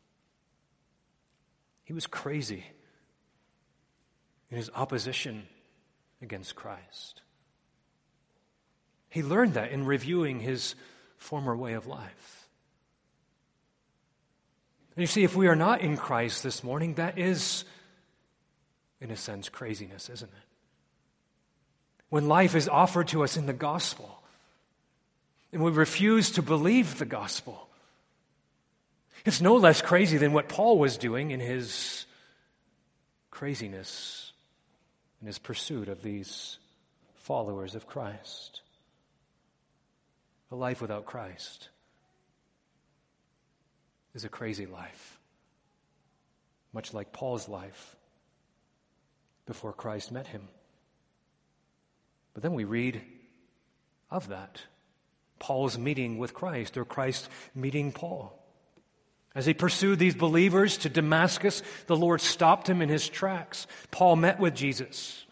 A: He was crazy in his opposition against Christ. He learned that in reviewing his former way of life. And you see, if we are not in Christ this morning, that is, in a sense, craziness, isn't it? When life is offered to us in the gospel, and we refuse to believe the gospel, it's no less crazy than what Paul was doing in his craziness, in his pursuit of these followers of Christ. A life without Christ is a crazy life, much like Paul's life before Christ met him. But then we read of that, Paul's meeting with Christ, or Christ meeting Paul. As he pursued these believers to Damascus, the Lord stopped him in his tracks. Paul met with Jesus.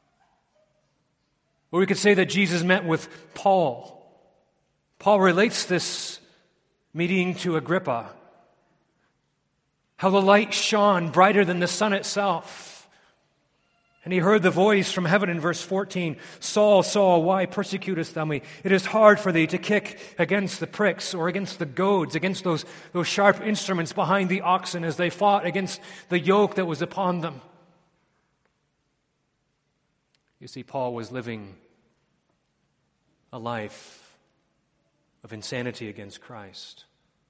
A: Or we could say that Jesus met with Paul. Paul relates this meeting to Agrippa. How the light shone brighter than the sun itself. And he heard the voice from heaven in verse fourteen, Saul, Saul, why persecutest thou me? It is hard for thee to kick against the pricks or against the goads, against those, those sharp instruments behind the oxen as they fought against the yoke that was upon them. You see, Paul was living a life of insanity against Christ.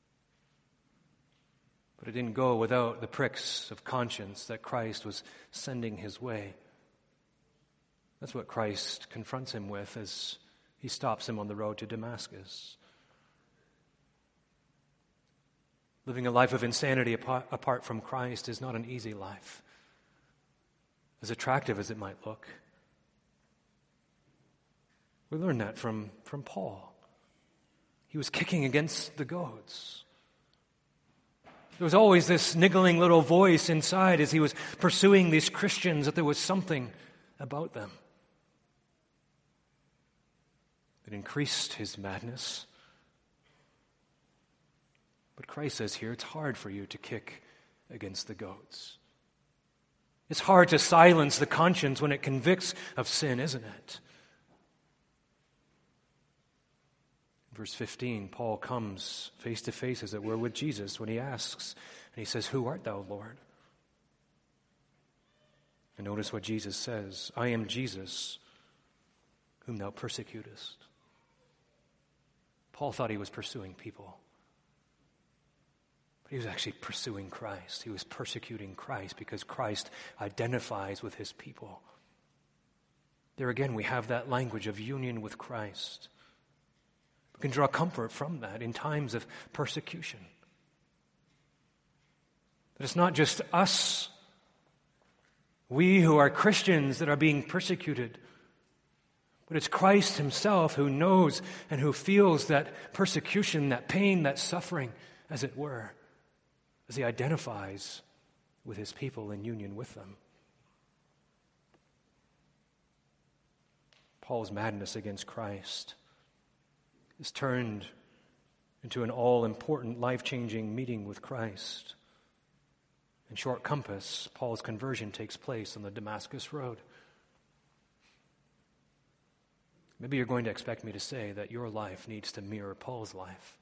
A: But it didn't go without the pricks of conscience that Christ was sending his way. That's what Christ confronts him with as he stops him on the road to Damascus. Living a life of insanity apart, apart from Christ is not an easy life, as attractive as it might look. We learn that from, from Paul. He was kicking against the goads. There was always this niggling little voice inside as he was pursuing these Christians that there was something about them that increased his madness. But Christ says here, it's hard for you to kick against the goats. It's hard to silence the conscience when it convicts of sin, isn't it? Verse fifteen, Paul comes face to face, as it were, with Jesus when he asks, and he says, Who art thou, Lord? And notice what Jesus says, I am Jesus, whom thou persecutest. Paul thought he was pursuing people. But he was actually pursuing Christ. He was persecuting Christ because Christ identifies with his people. There again, we have that language of union with Christ. We can draw comfort from that in times of persecution. That it's not just us, we who are Christians, that are being persecuted, but it's Christ himself who knows and who feels that persecution, that pain, that suffering, as it were, as he identifies with his people in union with them. Paul's madness against Christ is turned into an all-important, life-changing meeting with Christ. In short compass, Paul's conversion takes place on the Damascus Road. Maybe you're going to expect me to say that your life needs to mirror Paul's life.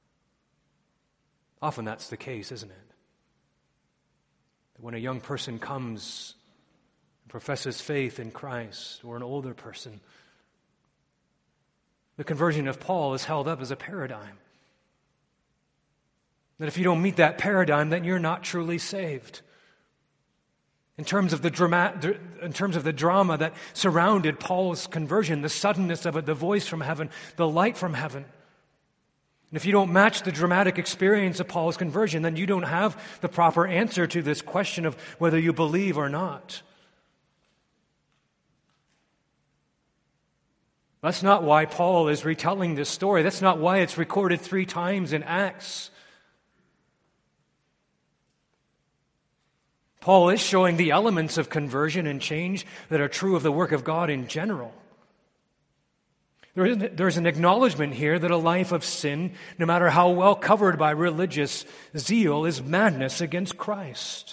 A: Often that's the case, isn't it? When a young person comes and professes faith in Christ, or an older person, the conversion of Paul is held up as a paradigm. That if you don't meet that paradigm, then you're not truly saved. In terms of the drama, in terms of the drama that surrounded Paul's conversion, the suddenness of it, the voice from heaven, the light from heaven. And if you don't match the dramatic experience of Paul's conversion, then you don't have the proper answer to this question of whether you believe or not. That's not why Paul is retelling this story. That's not why it's recorded three times in Acts. Paul is showing the elements of conversion and change that are true of the work of God in general. There is, there's an acknowledgement here that a life of sin, no matter how well covered by religious zeal, is madness against Christ.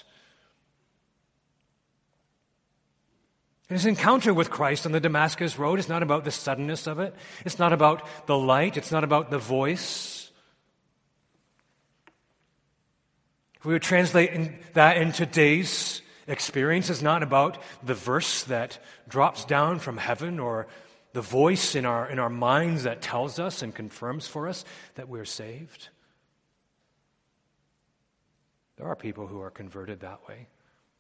A: His encounter with Christ on the Damascus Road is not about the suddenness of it. It's not about the light. It's not about the voice. If we would translate in that in today's experience, it's not about the verse that drops down from heaven or the voice in our, in our minds that tells us and confirms for us that we're saved. There are people who are converted that way.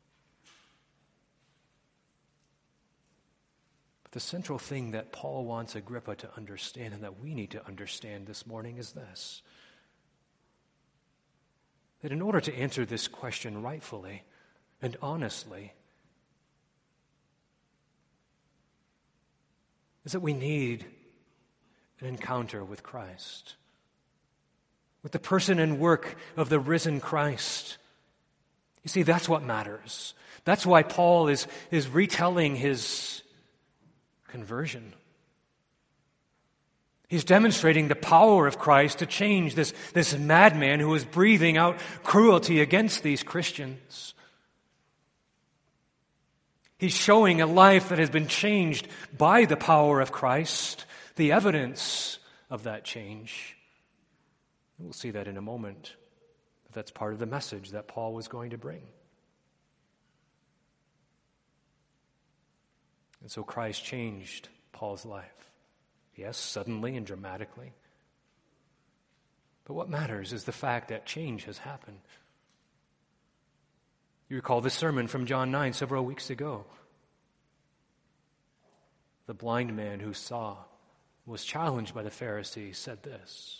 A: But the central thing that Paul wants Agrippa to understand and that we need to understand this morning is this. That in order to answer this question rightfully and honestly, is that we need an encounter with Christ, with the person and work of the risen Christ. You see, that's what matters. That's why Paul is, is retelling his conversion. He's demonstrating the power of Christ to change this, this madman who is breathing out cruelty against these Christians. He's showing a life that has been changed by the power of Christ, the evidence of that change. We'll see that in a moment. But that's part of the message that Paul was going to bring. And so Christ changed Paul's life. Yes, suddenly and dramatically. But what matters is the fact that change has happened. You recall the sermon from John nine several weeks ago. The blind man who saw, was challenged by the Pharisees, said this: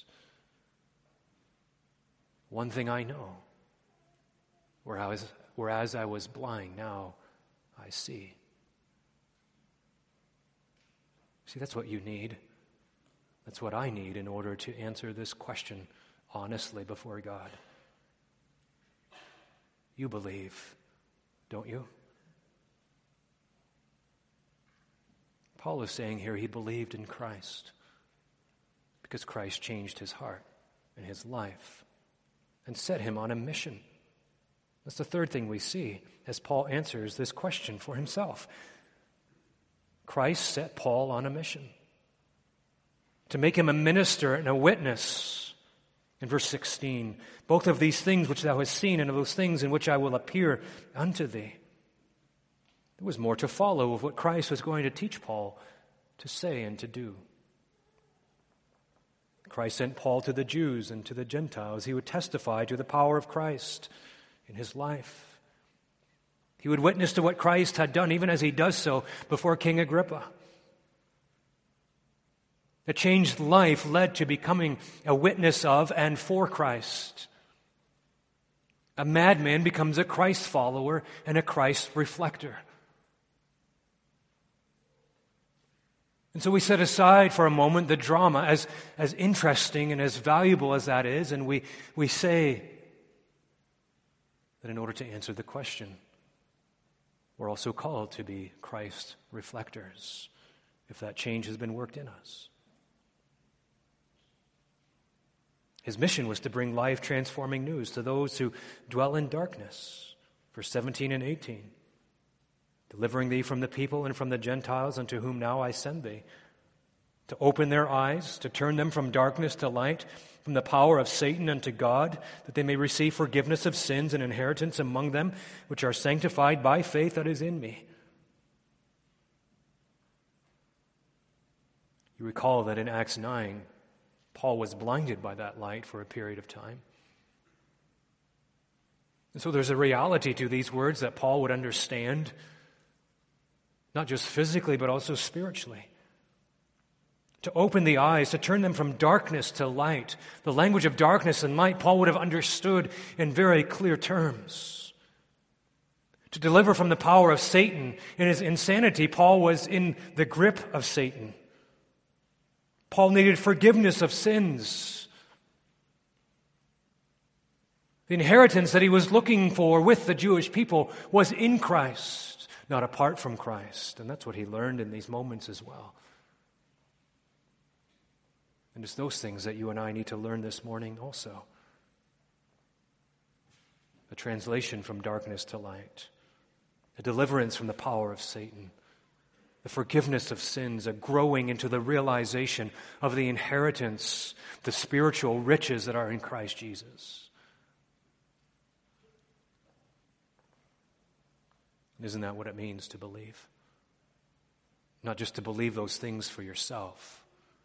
A: "One thing I know, whereas, whereas I was blind, now I see." See, that's what you need. That's what I need in order to answer this question honestly before God. You believe, don't you? Paul is saying here he believed in Christ because Christ changed his heart and his life and set him on a mission. That's the third thing we see as Paul answers this question for himself. Christ set Paul on a mission to make him a minister and a witness. In verse sixteen, both of these things which thou hast seen and of those things in which I will appear unto thee. There was more to follow of what Christ was going to teach Paul to say and to do. Christ sent Paul to the Jews and to the Gentiles. He would testify to the power of Christ in his life. He would witness to what Christ had done, even as he does so before King Agrippa. A changed life led to becoming a witness of and for Christ. A madman becomes a Christ follower and a Christ reflector. And so we set aside for a moment the drama, as, as interesting and as valuable as that is, and we, we say that in order to answer the question, we're also called to be Christ reflectors, if that change has been worked in us. His mission was to bring life-transforming news to those who dwell in darkness, verse seventeen and eighteen. Delivering thee from the people and from the Gentiles unto whom now I send thee, to open their eyes, to turn them from darkness to light, from the power of Satan unto God, that they may receive forgiveness of sins and inheritance among them which are sanctified by faith that is in me. You recall that in Acts nine, Paul was blinded by that light for a period of time. And so there's a reality to these words that Paul would understand, not just physically, but also spiritually. To open the eyes, to turn them from darkness to light. The language of darkness and light, Paul would have understood in very clear terms. To deliver from the power of Satan in his insanity, Paul was in the grip of Satan. Paul needed forgiveness of sins. The inheritance that he was looking for with the Jewish people was in Christ, not apart from Christ. And that's what he learned in these moments as well. And it's those things that you and I need to learn this morning also. A translation from darkness to light. A deliverance from the power of Satan. The forgiveness of sins, a growing into the realization of the inheritance, the spiritual riches that are in Christ Jesus. Isn't that what it means to believe? Not just to believe those things for yourself,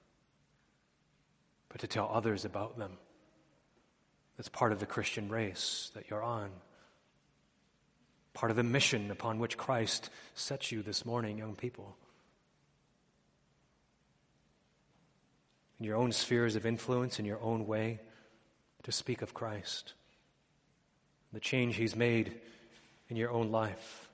A: but to tell others about them. That's part of the Christian race that you're on. Part of the mission upon which Christ sets you this morning, young people. In your own spheres of influence, in your own way, to speak of Christ. The change He's made in your own life.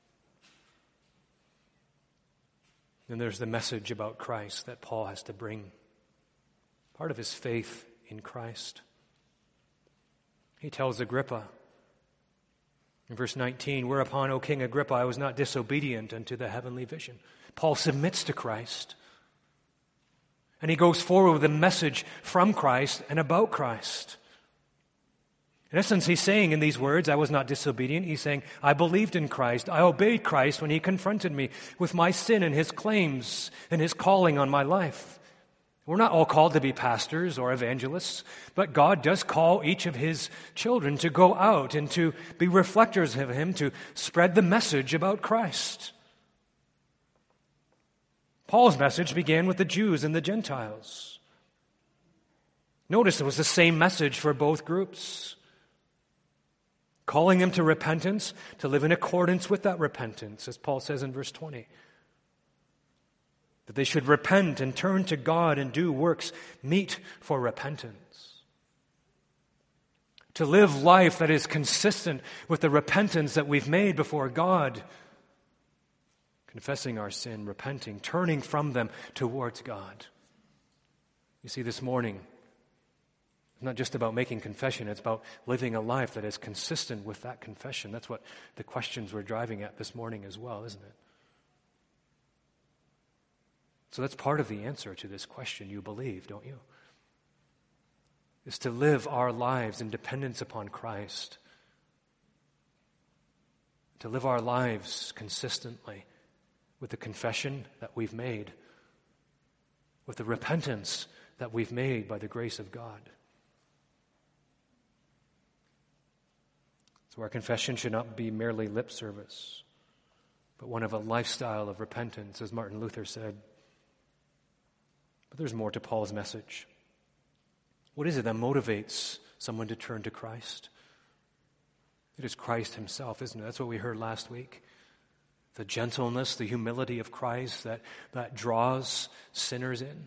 A: And there's the message about Christ that Paul has to bring. Part of his faith in Christ. He tells Agrippa, in verse nineteen, whereupon, O King Agrippa, I was not disobedient unto the heavenly vision. Paul submits to Christ. And he goes forward with a message from Christ and about Christ. In essence, he's saying in these words, I was not disobedient. He's saying, I believed in Christ. I obeyed Christ when he confronted me with my sin and his claims and his calling on my life. We're not all called to be pastors or evangelists, but God does call each of His children to go out and to be reflectors of Him, to spread the message about Christ. Paul's message began with the Jews and the Gentiles. Notice it was the same message for both groups. Calling them to repentance, to live in accordance with that repentance, as Paul says in verse twenty. That they should repent and turn to God and do works meet for repentance. To live life that is consistent with the repentance that we've made before God. Confessing our sin, repenting, turning from them towards God. You see, this morning, it's not just about making confession, it's about living a life that is consistent with that confession. That's what the questions we're driving at this morning as well, isn't it? So that's part of the answer to this question. You believe, don't you? Is to live our lives in dependence upon Christ. To live our lives consistently with the confession that we've made, with the repentance that we've made by the grace of God. So our confession should not be merely lip service, but one of a lifestyle of repentance, as Martin Luther said. But there's more to Paul's message. What is it that motivates someone to turn to Christ? It is Christ himself, isn't it? That's what we heard last week. The gentleness, the humility of Christ that, that draws sinners in.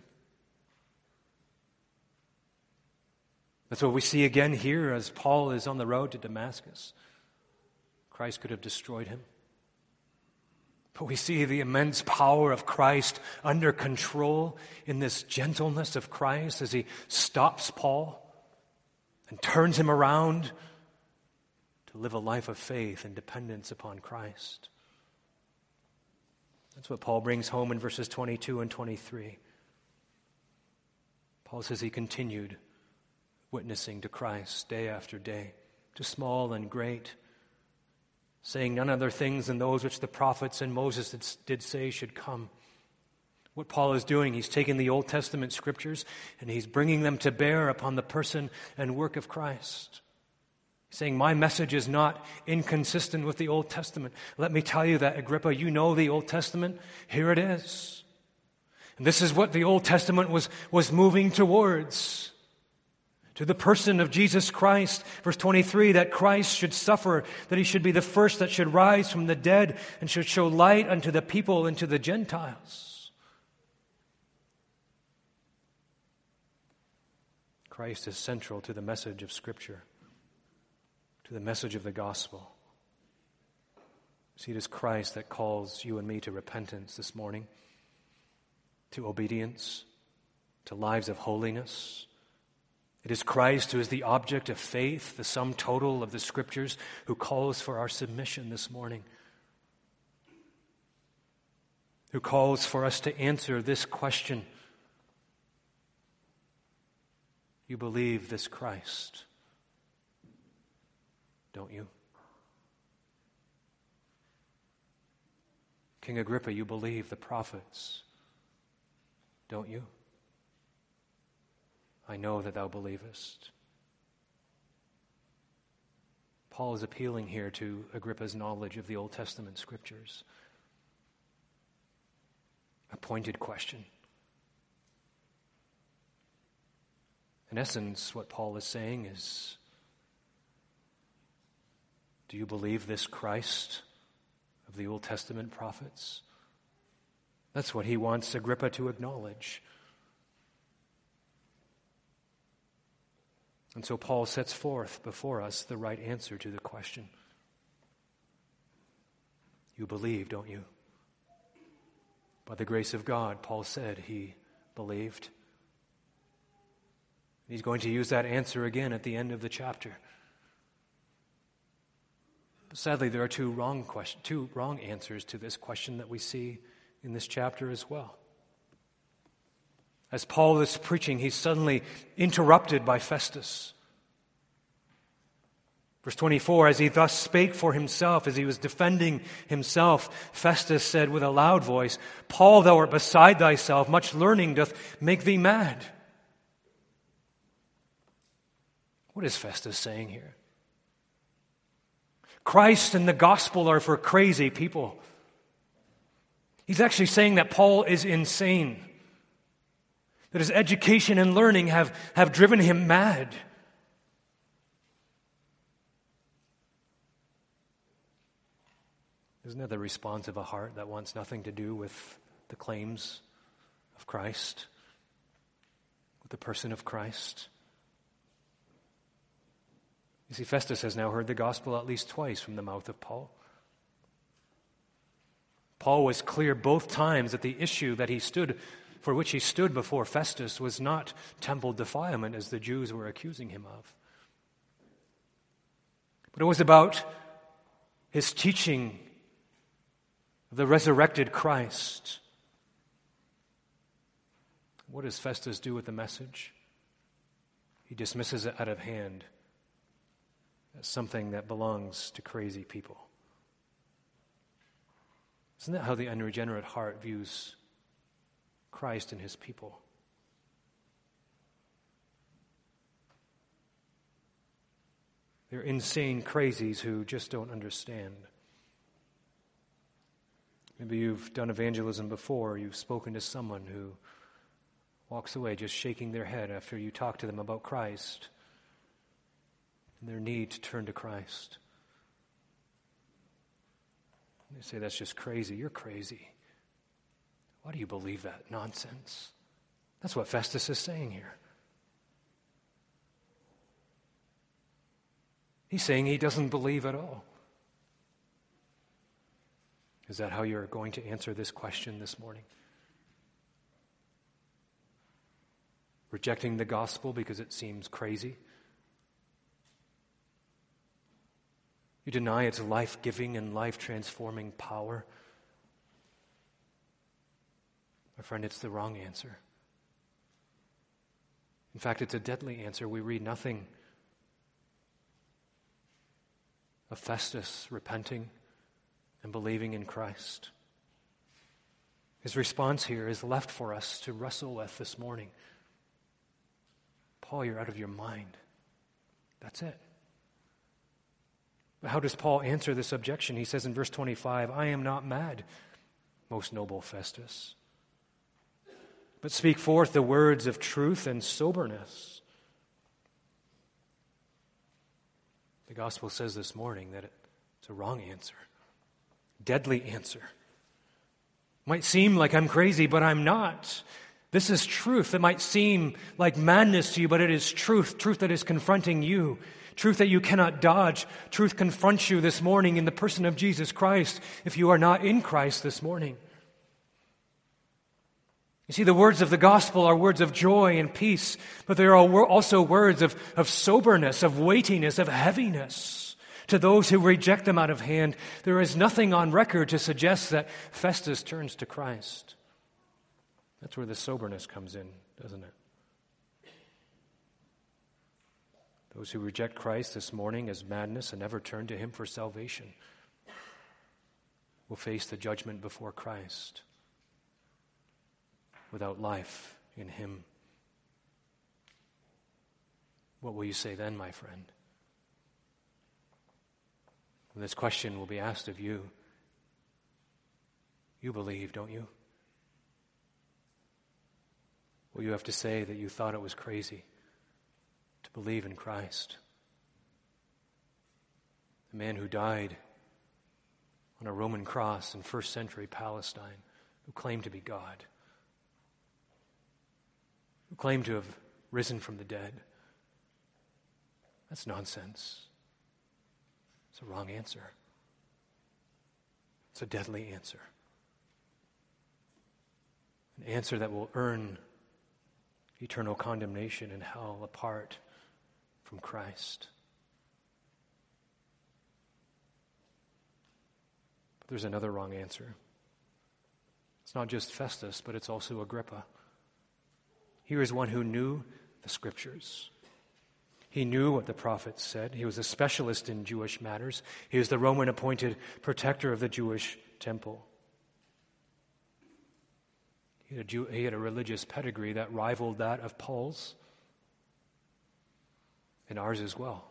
A: That's what we see again here as Paul is on the road to Damascus. Christ could have destroyed him. But we see the immense power of Christ under control in this gentleness of Christ as he stops Paul and turns him around to live a life of faith and dependence upon Christ. That's what Paul brings home in verses twenty-two and twenty-three. Paul says he continued witnessing to Christ day after day, to small and great, saying none other things than those which the prophets and Moses did say should come. What Paul is doing, he's taking the Old Testament scriptures and he's bringing them to bear upon the person and work of Christ. He's saying, my message is not inconsistent with the Old Testament. Let me tell you that, Agrippa, you know the Old Testament. Here it is. And this is what the Old Testament was, was moving towards. To the person of Jesus Christ, verse twenty-three, that Christ should suffer, that he should be the first that should rise from the dead and should show light unto the people and to the Gentiles. Christ is central to the message of Scripture, to the message of the gospel. See, it is Christ that calls you and me to repentance this morning, to obedience, to lives of holiness. It is Christ who is the object of faith, the sum total of the Scriptures, who calls for our submission this morning, who calls for us to answer this question. You believe this Christ, don't you? King Agrippa, you believe the prophets, don't you? I know that thou believest. Paul is appealing here to Agrippa's knowledge of the Old Testament scriptures. A pointed question. In essence, what Paul is saying is, do you believe this Christ of the Old Testament prophets? That's what he wants Agrippa to acknowledge. And so Paul sets forth before us the right answer to the question. You believe, don't you? By the grace of God, Paul said he believed. He's going to use that answer again at the end of the chapter. But sadly, there are two wrong question, two wrong answers to this question that we see in this chapter as well. As Paul is preaching, he's suddenly interrupted by Festus. Verse twenty-four, as he thus spake for himself, as he was defending himself, Festus said with a loud voice, Paul, thou art beside thyself, much learning doth make thee mad. What is Festus saying here? Christ and the gospel are for crazy people. He's actually saying that Paul is insane. That his education and learning have, have driven him mad. Isn't that the response of a heart that wants nothing to do with the claims of Christ, with the person of Christ? You see, Festus has now heard the gospel at least twice from the mouth of Paul. Paul was clear both times that the issue that he stood for which he stood before Festus was not temple defilement, as the Jews were accusing him of. But it was about his teaching of the resurrected Christ. What does Festus do with the message? He dismisses it out of hand as something that belongs to crazy people. Isn't that how the unregenerate heart views Christ and his people? They're insane crazies who just don't understand. Maybe you've done evangelism before, you've spoken to someone who walks away just shaking their head after you talk to them about Christ and their need to turn to Christ. They say, that's just crazy. You're crazy. Why do you believe that nonsense? That's what Festus is saying here. He's saying he doesn't believe at all. Is that how you're going to answer this question this morning? Rejecting the gospel because it seems crazy? You deny its life-giving and life-transforming power? My friend, it's the wrong answer. In fact, it's a deadly answer. We read nothing of Festus repenting and believing in Christ. His response here is left for us to wrestle with this morning. Paul, you're out of your mind. That's it. But how does Paul answer this objection? He says in verse twenty-five, I am not mad, most noble Festus, but speak forth the words of truth and soberness. The gospel says this morning that it's a wrong answer. Deadly answer. Might seem like I'm crazy, but I'm not. This is truth. It might seem like madness to you, but it is truth. Truth that is confronting you. Truth that you cannot dodge. Truth confronts you this morning in the person of Jesus Christ if you are not in Christ this morning. You see, the words of the gospel are words of joy and peace, but they are also words of, of soberness, of weightiness, of heaviness. To those who reject them out of hand, there is nothing on record to suggest that Festus turns to Christ. That's where the soberness comes in, doesn't it? Those who reject Christ this morning as madness and never turn to Him for salvation will face the judgment before Christ without life in Him. What will you say then, my friend? And this question will be asked of you. You believe, don't you? Will you have to say that you thought it was crazy to believe in Christ? The man who died on a Roman cross in first century Palestine, who claimed to be God, who claimed to have risen from the dead. That's nonsense. It's a wrong answer. It's a deadly answer. An answer that will earn eternal condemnation in hell apart from Christ. But there's another wrong answer. It's not just Festus, but it's also Agrippa. Here is one who knew the Scriptures. He knew what the prophets said. He was a specialist in Jewish matters. He was the Roman appointed protector of the Jewish temple. He had a, Jew, he had a religious pedigree that rivaled that of Paul's and ours as well.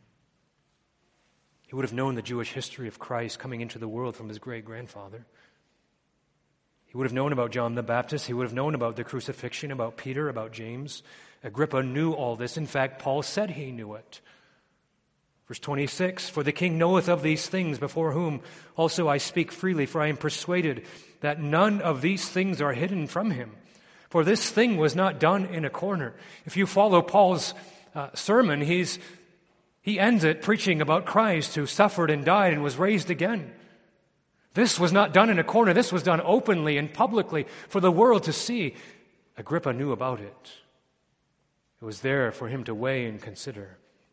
A: He would have known the Jewish history of Christ coming into the world from his great-grandfather. He would have known about John the Baptist. He would have known about the crucifixion, about Peter, about James. Agrippa knew all this. In fact, Paul said he knew it. Verse twenty-six, for the king knoweth of these things, before whom also I speak freely, for I am persuaded that none of these things are hidden from him. For this thing was not done in a corner. If you follow Paul's uh, sermon, he's he ends it preaching about Christ who suffered and died and was raised again. This was not done in a corner. This was done openly and publicly for the world to see. Agrippa knew about it. It was there for him to weigh and consider.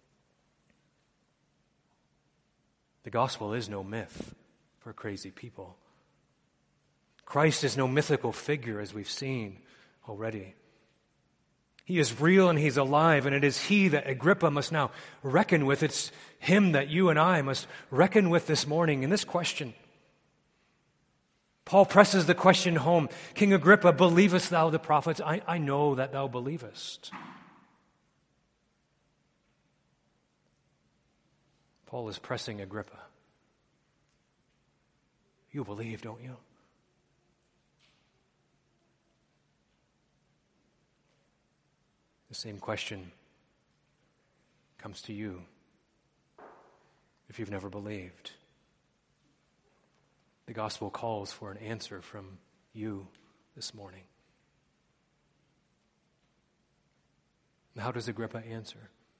A: The gospel is no myth for crazy people. Christ is no mythical figure, as we've seen already. He is real and He's alive, and it is He that Agrippa must now reckon with. It's Him that you and I must reckon with this morning in this question. Paul presses the question home. King Agrippa, believest thou the prophets? I, I know that thou believest. Paul is pressing Agrippa. You believe, don't you? The same question comes to you if you've never believed. The gospel calls for an answer from you this morning. And how does Agrippa answer?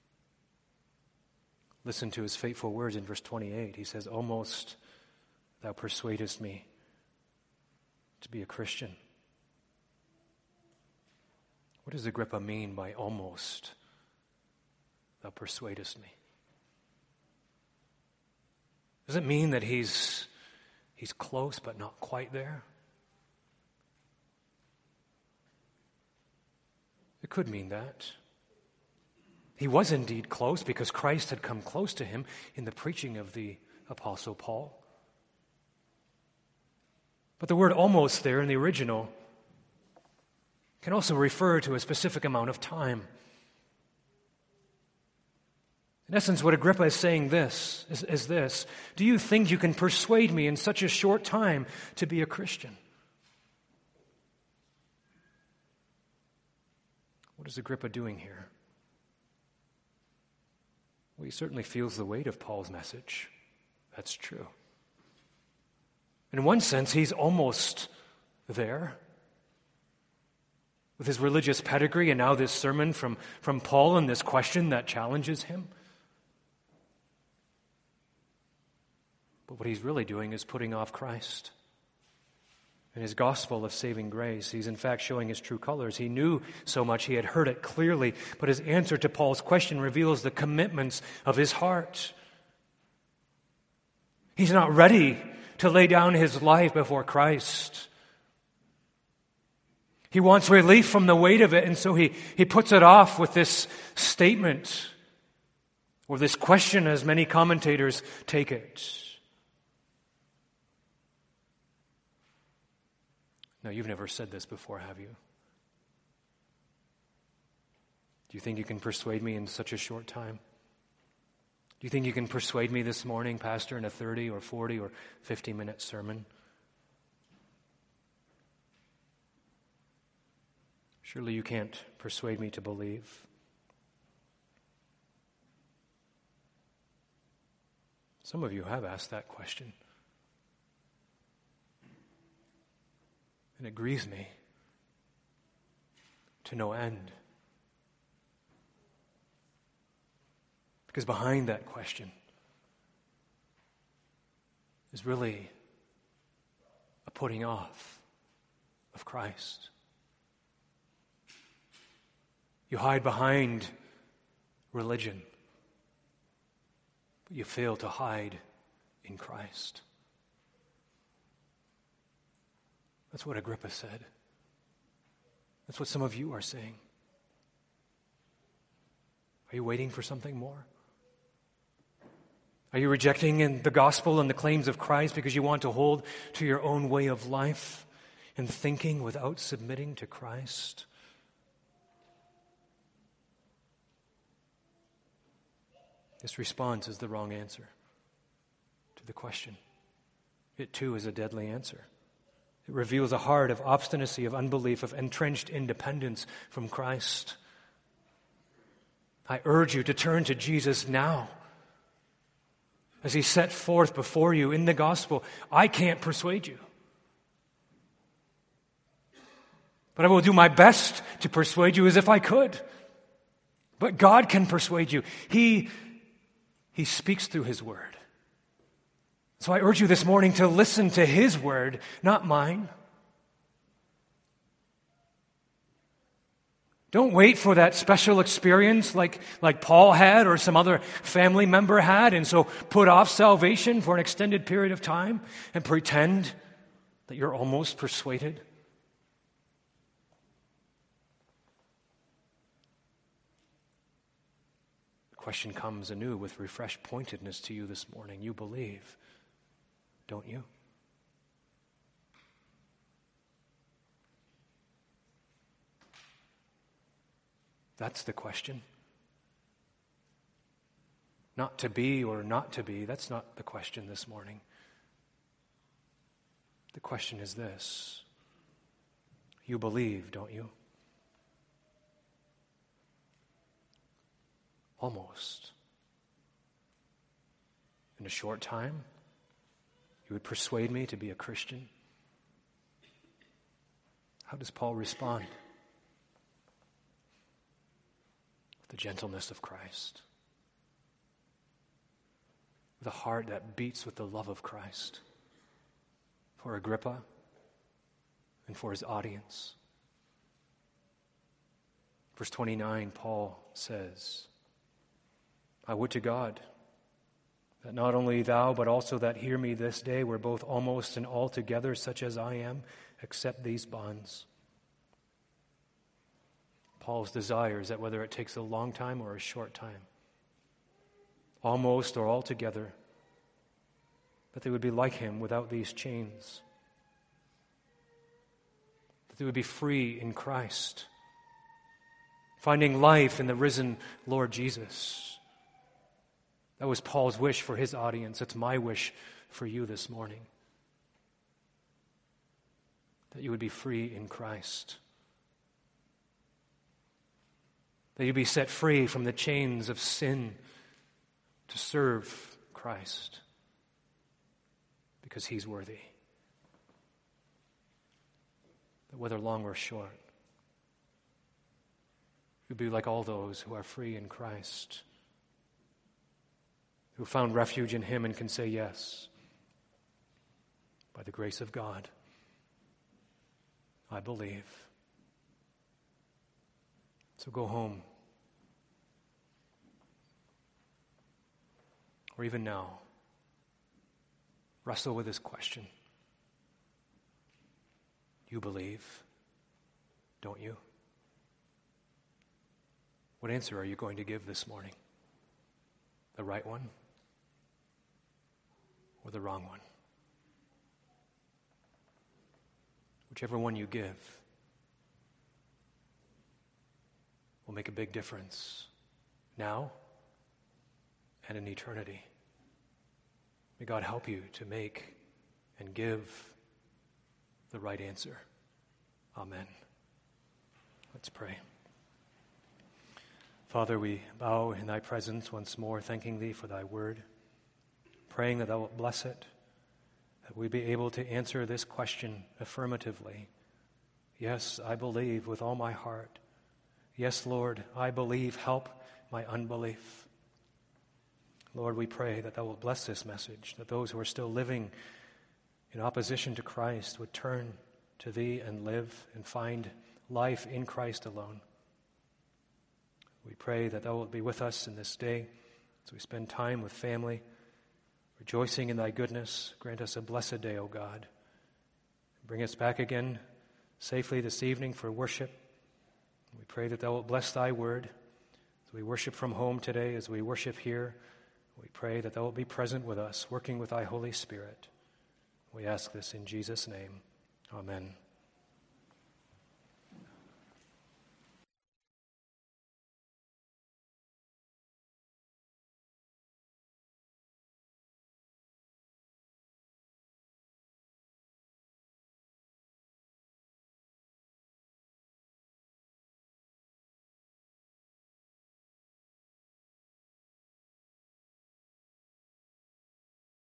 A: Listen to his fateful words in verse twenty-eight. He says, "Almost thou persuadest me to be a Christian." What does Agrippa mean by almost thou persuadest me? Does it mean that he's he's close but not quite there? It could mean that. He was indeed close because Christ had come close to him in the preaching of the Apostle Paul. But the word almost there in the original can also refer to a specific amount of time. In essence, what Agrippa is saying this is, is this: do you think you can persuade me in such a short time to be a Christian? What is Agrippa doing here? Well, he certainly feels the weight of Paul's message. That's true. In one sense, he's almost there. With his religious pedigree and now this sermon from, from Paul and this question that challenges him. But what he's really doing is putting off Christ. In his gospel of saving grace, he's in fact showing his true colors. He knew so much, he had heard it clearly, but his answer to Paul's question reveals the commitments of his heart. He's not ready to lay down his life before Christ. He wants relief from the weight of it, and so he, he puts it off with this statement, or this question, as many commentators take it. Now, you've never said this before, have you? Do you think you can persuade me in such a short time? Do you think you can persuade me this morning, Pastor, in a thirty or forty or fifty minute sermon? Surely you can't persuade me to believe. Some of you have asked that question. And it grieves me to no end. Because behind that question is really a putting off of Christ. You hide behind religion, but you fail to hide in Christ. That's what Agrippa said. That's what some of you are saying. Are you waiting for something more? Are you rejecting in the gospel and the claims of Christ because you want to hold to your own way of life and thinking without submitting to Christ? This response is the wrong answer to the question. It too is a deadly answer. It reveals a heart of obstinacy, of unbelief, of entrenched independence from Christ. I urge you to turn to Jesus now. As he set forth before you in the gospel, I can't persuade you. But I will do my best to persuade you as if I could. But God can persuade you. He, he speaks through his word. So I urge you this morning to listen to his word, not mine. Don't wait for that special experience like, like Paul had or some other family member had, and so put off salvation for an extended period of time and pretend that you're almost persuaded. The question comes anew with refreshed pointedness to you this morning. You believe, don't you? That's the question. Not to be or not to be, that's not the question this morning. The question is this: you believe, don't you? almost. In a short time, you would persuade me to be a Christian. How does Paul respond? With the gentleness of Christ. With a heart that beats with the love of Christ. For Agrippa and for his audience. Verse twenty-nine, Paul says, I would to God that not only thou, but also that hear me this day were both almost and altogether such as I am, except these bonds. Paul's desire is that whether it takes a long time or a short time, almost or altogether, that they would be like him without these chains. That they would be free in Christ, finding life in the risen Lord Jesus. That was Paul's wish for his audience. It's my wish for you this morning. That you would be free in Christ. That you'd be set free from the chains of sin to serve Christ. Because he's worthy. That whether long or short, you'd be like all those who are free in Christ, who found refuge in him and can say yes. By the grace of God, I believe. So go home. Or even now, wrestle with this question. You believe, don't you? What answer are you going to give this morning? The right one? Or the wrong one? Whichever one you give will make a big difference now and in eternity. May God help you to make and give the right answer. Amen. Let's pray. Father, we bow in thy presence once more, thanking thee for thy word, praying that thou wilt bless it, that we be able to answer this question affirmatively. Yes, I believe with all my heart. Yes, Lord, I believe. Help my unbelief. Lord, we pray that thou wilt bless this message, that those who are still living in opposition to Christ would turn to thee and live and find life in Christ alone. We pray that thou wilt be with us in this day as we spend time with family, rejoicing in thy goodness. Grant us a blessed day, O God. Bring us back again safely this evening for worship. We pray that thou wilt bless thy word as we worship from home today, as we worship here. We pray that thou wilt be present with us, working with thy Holy Spirit. We ask this in Jesus' name. Amen.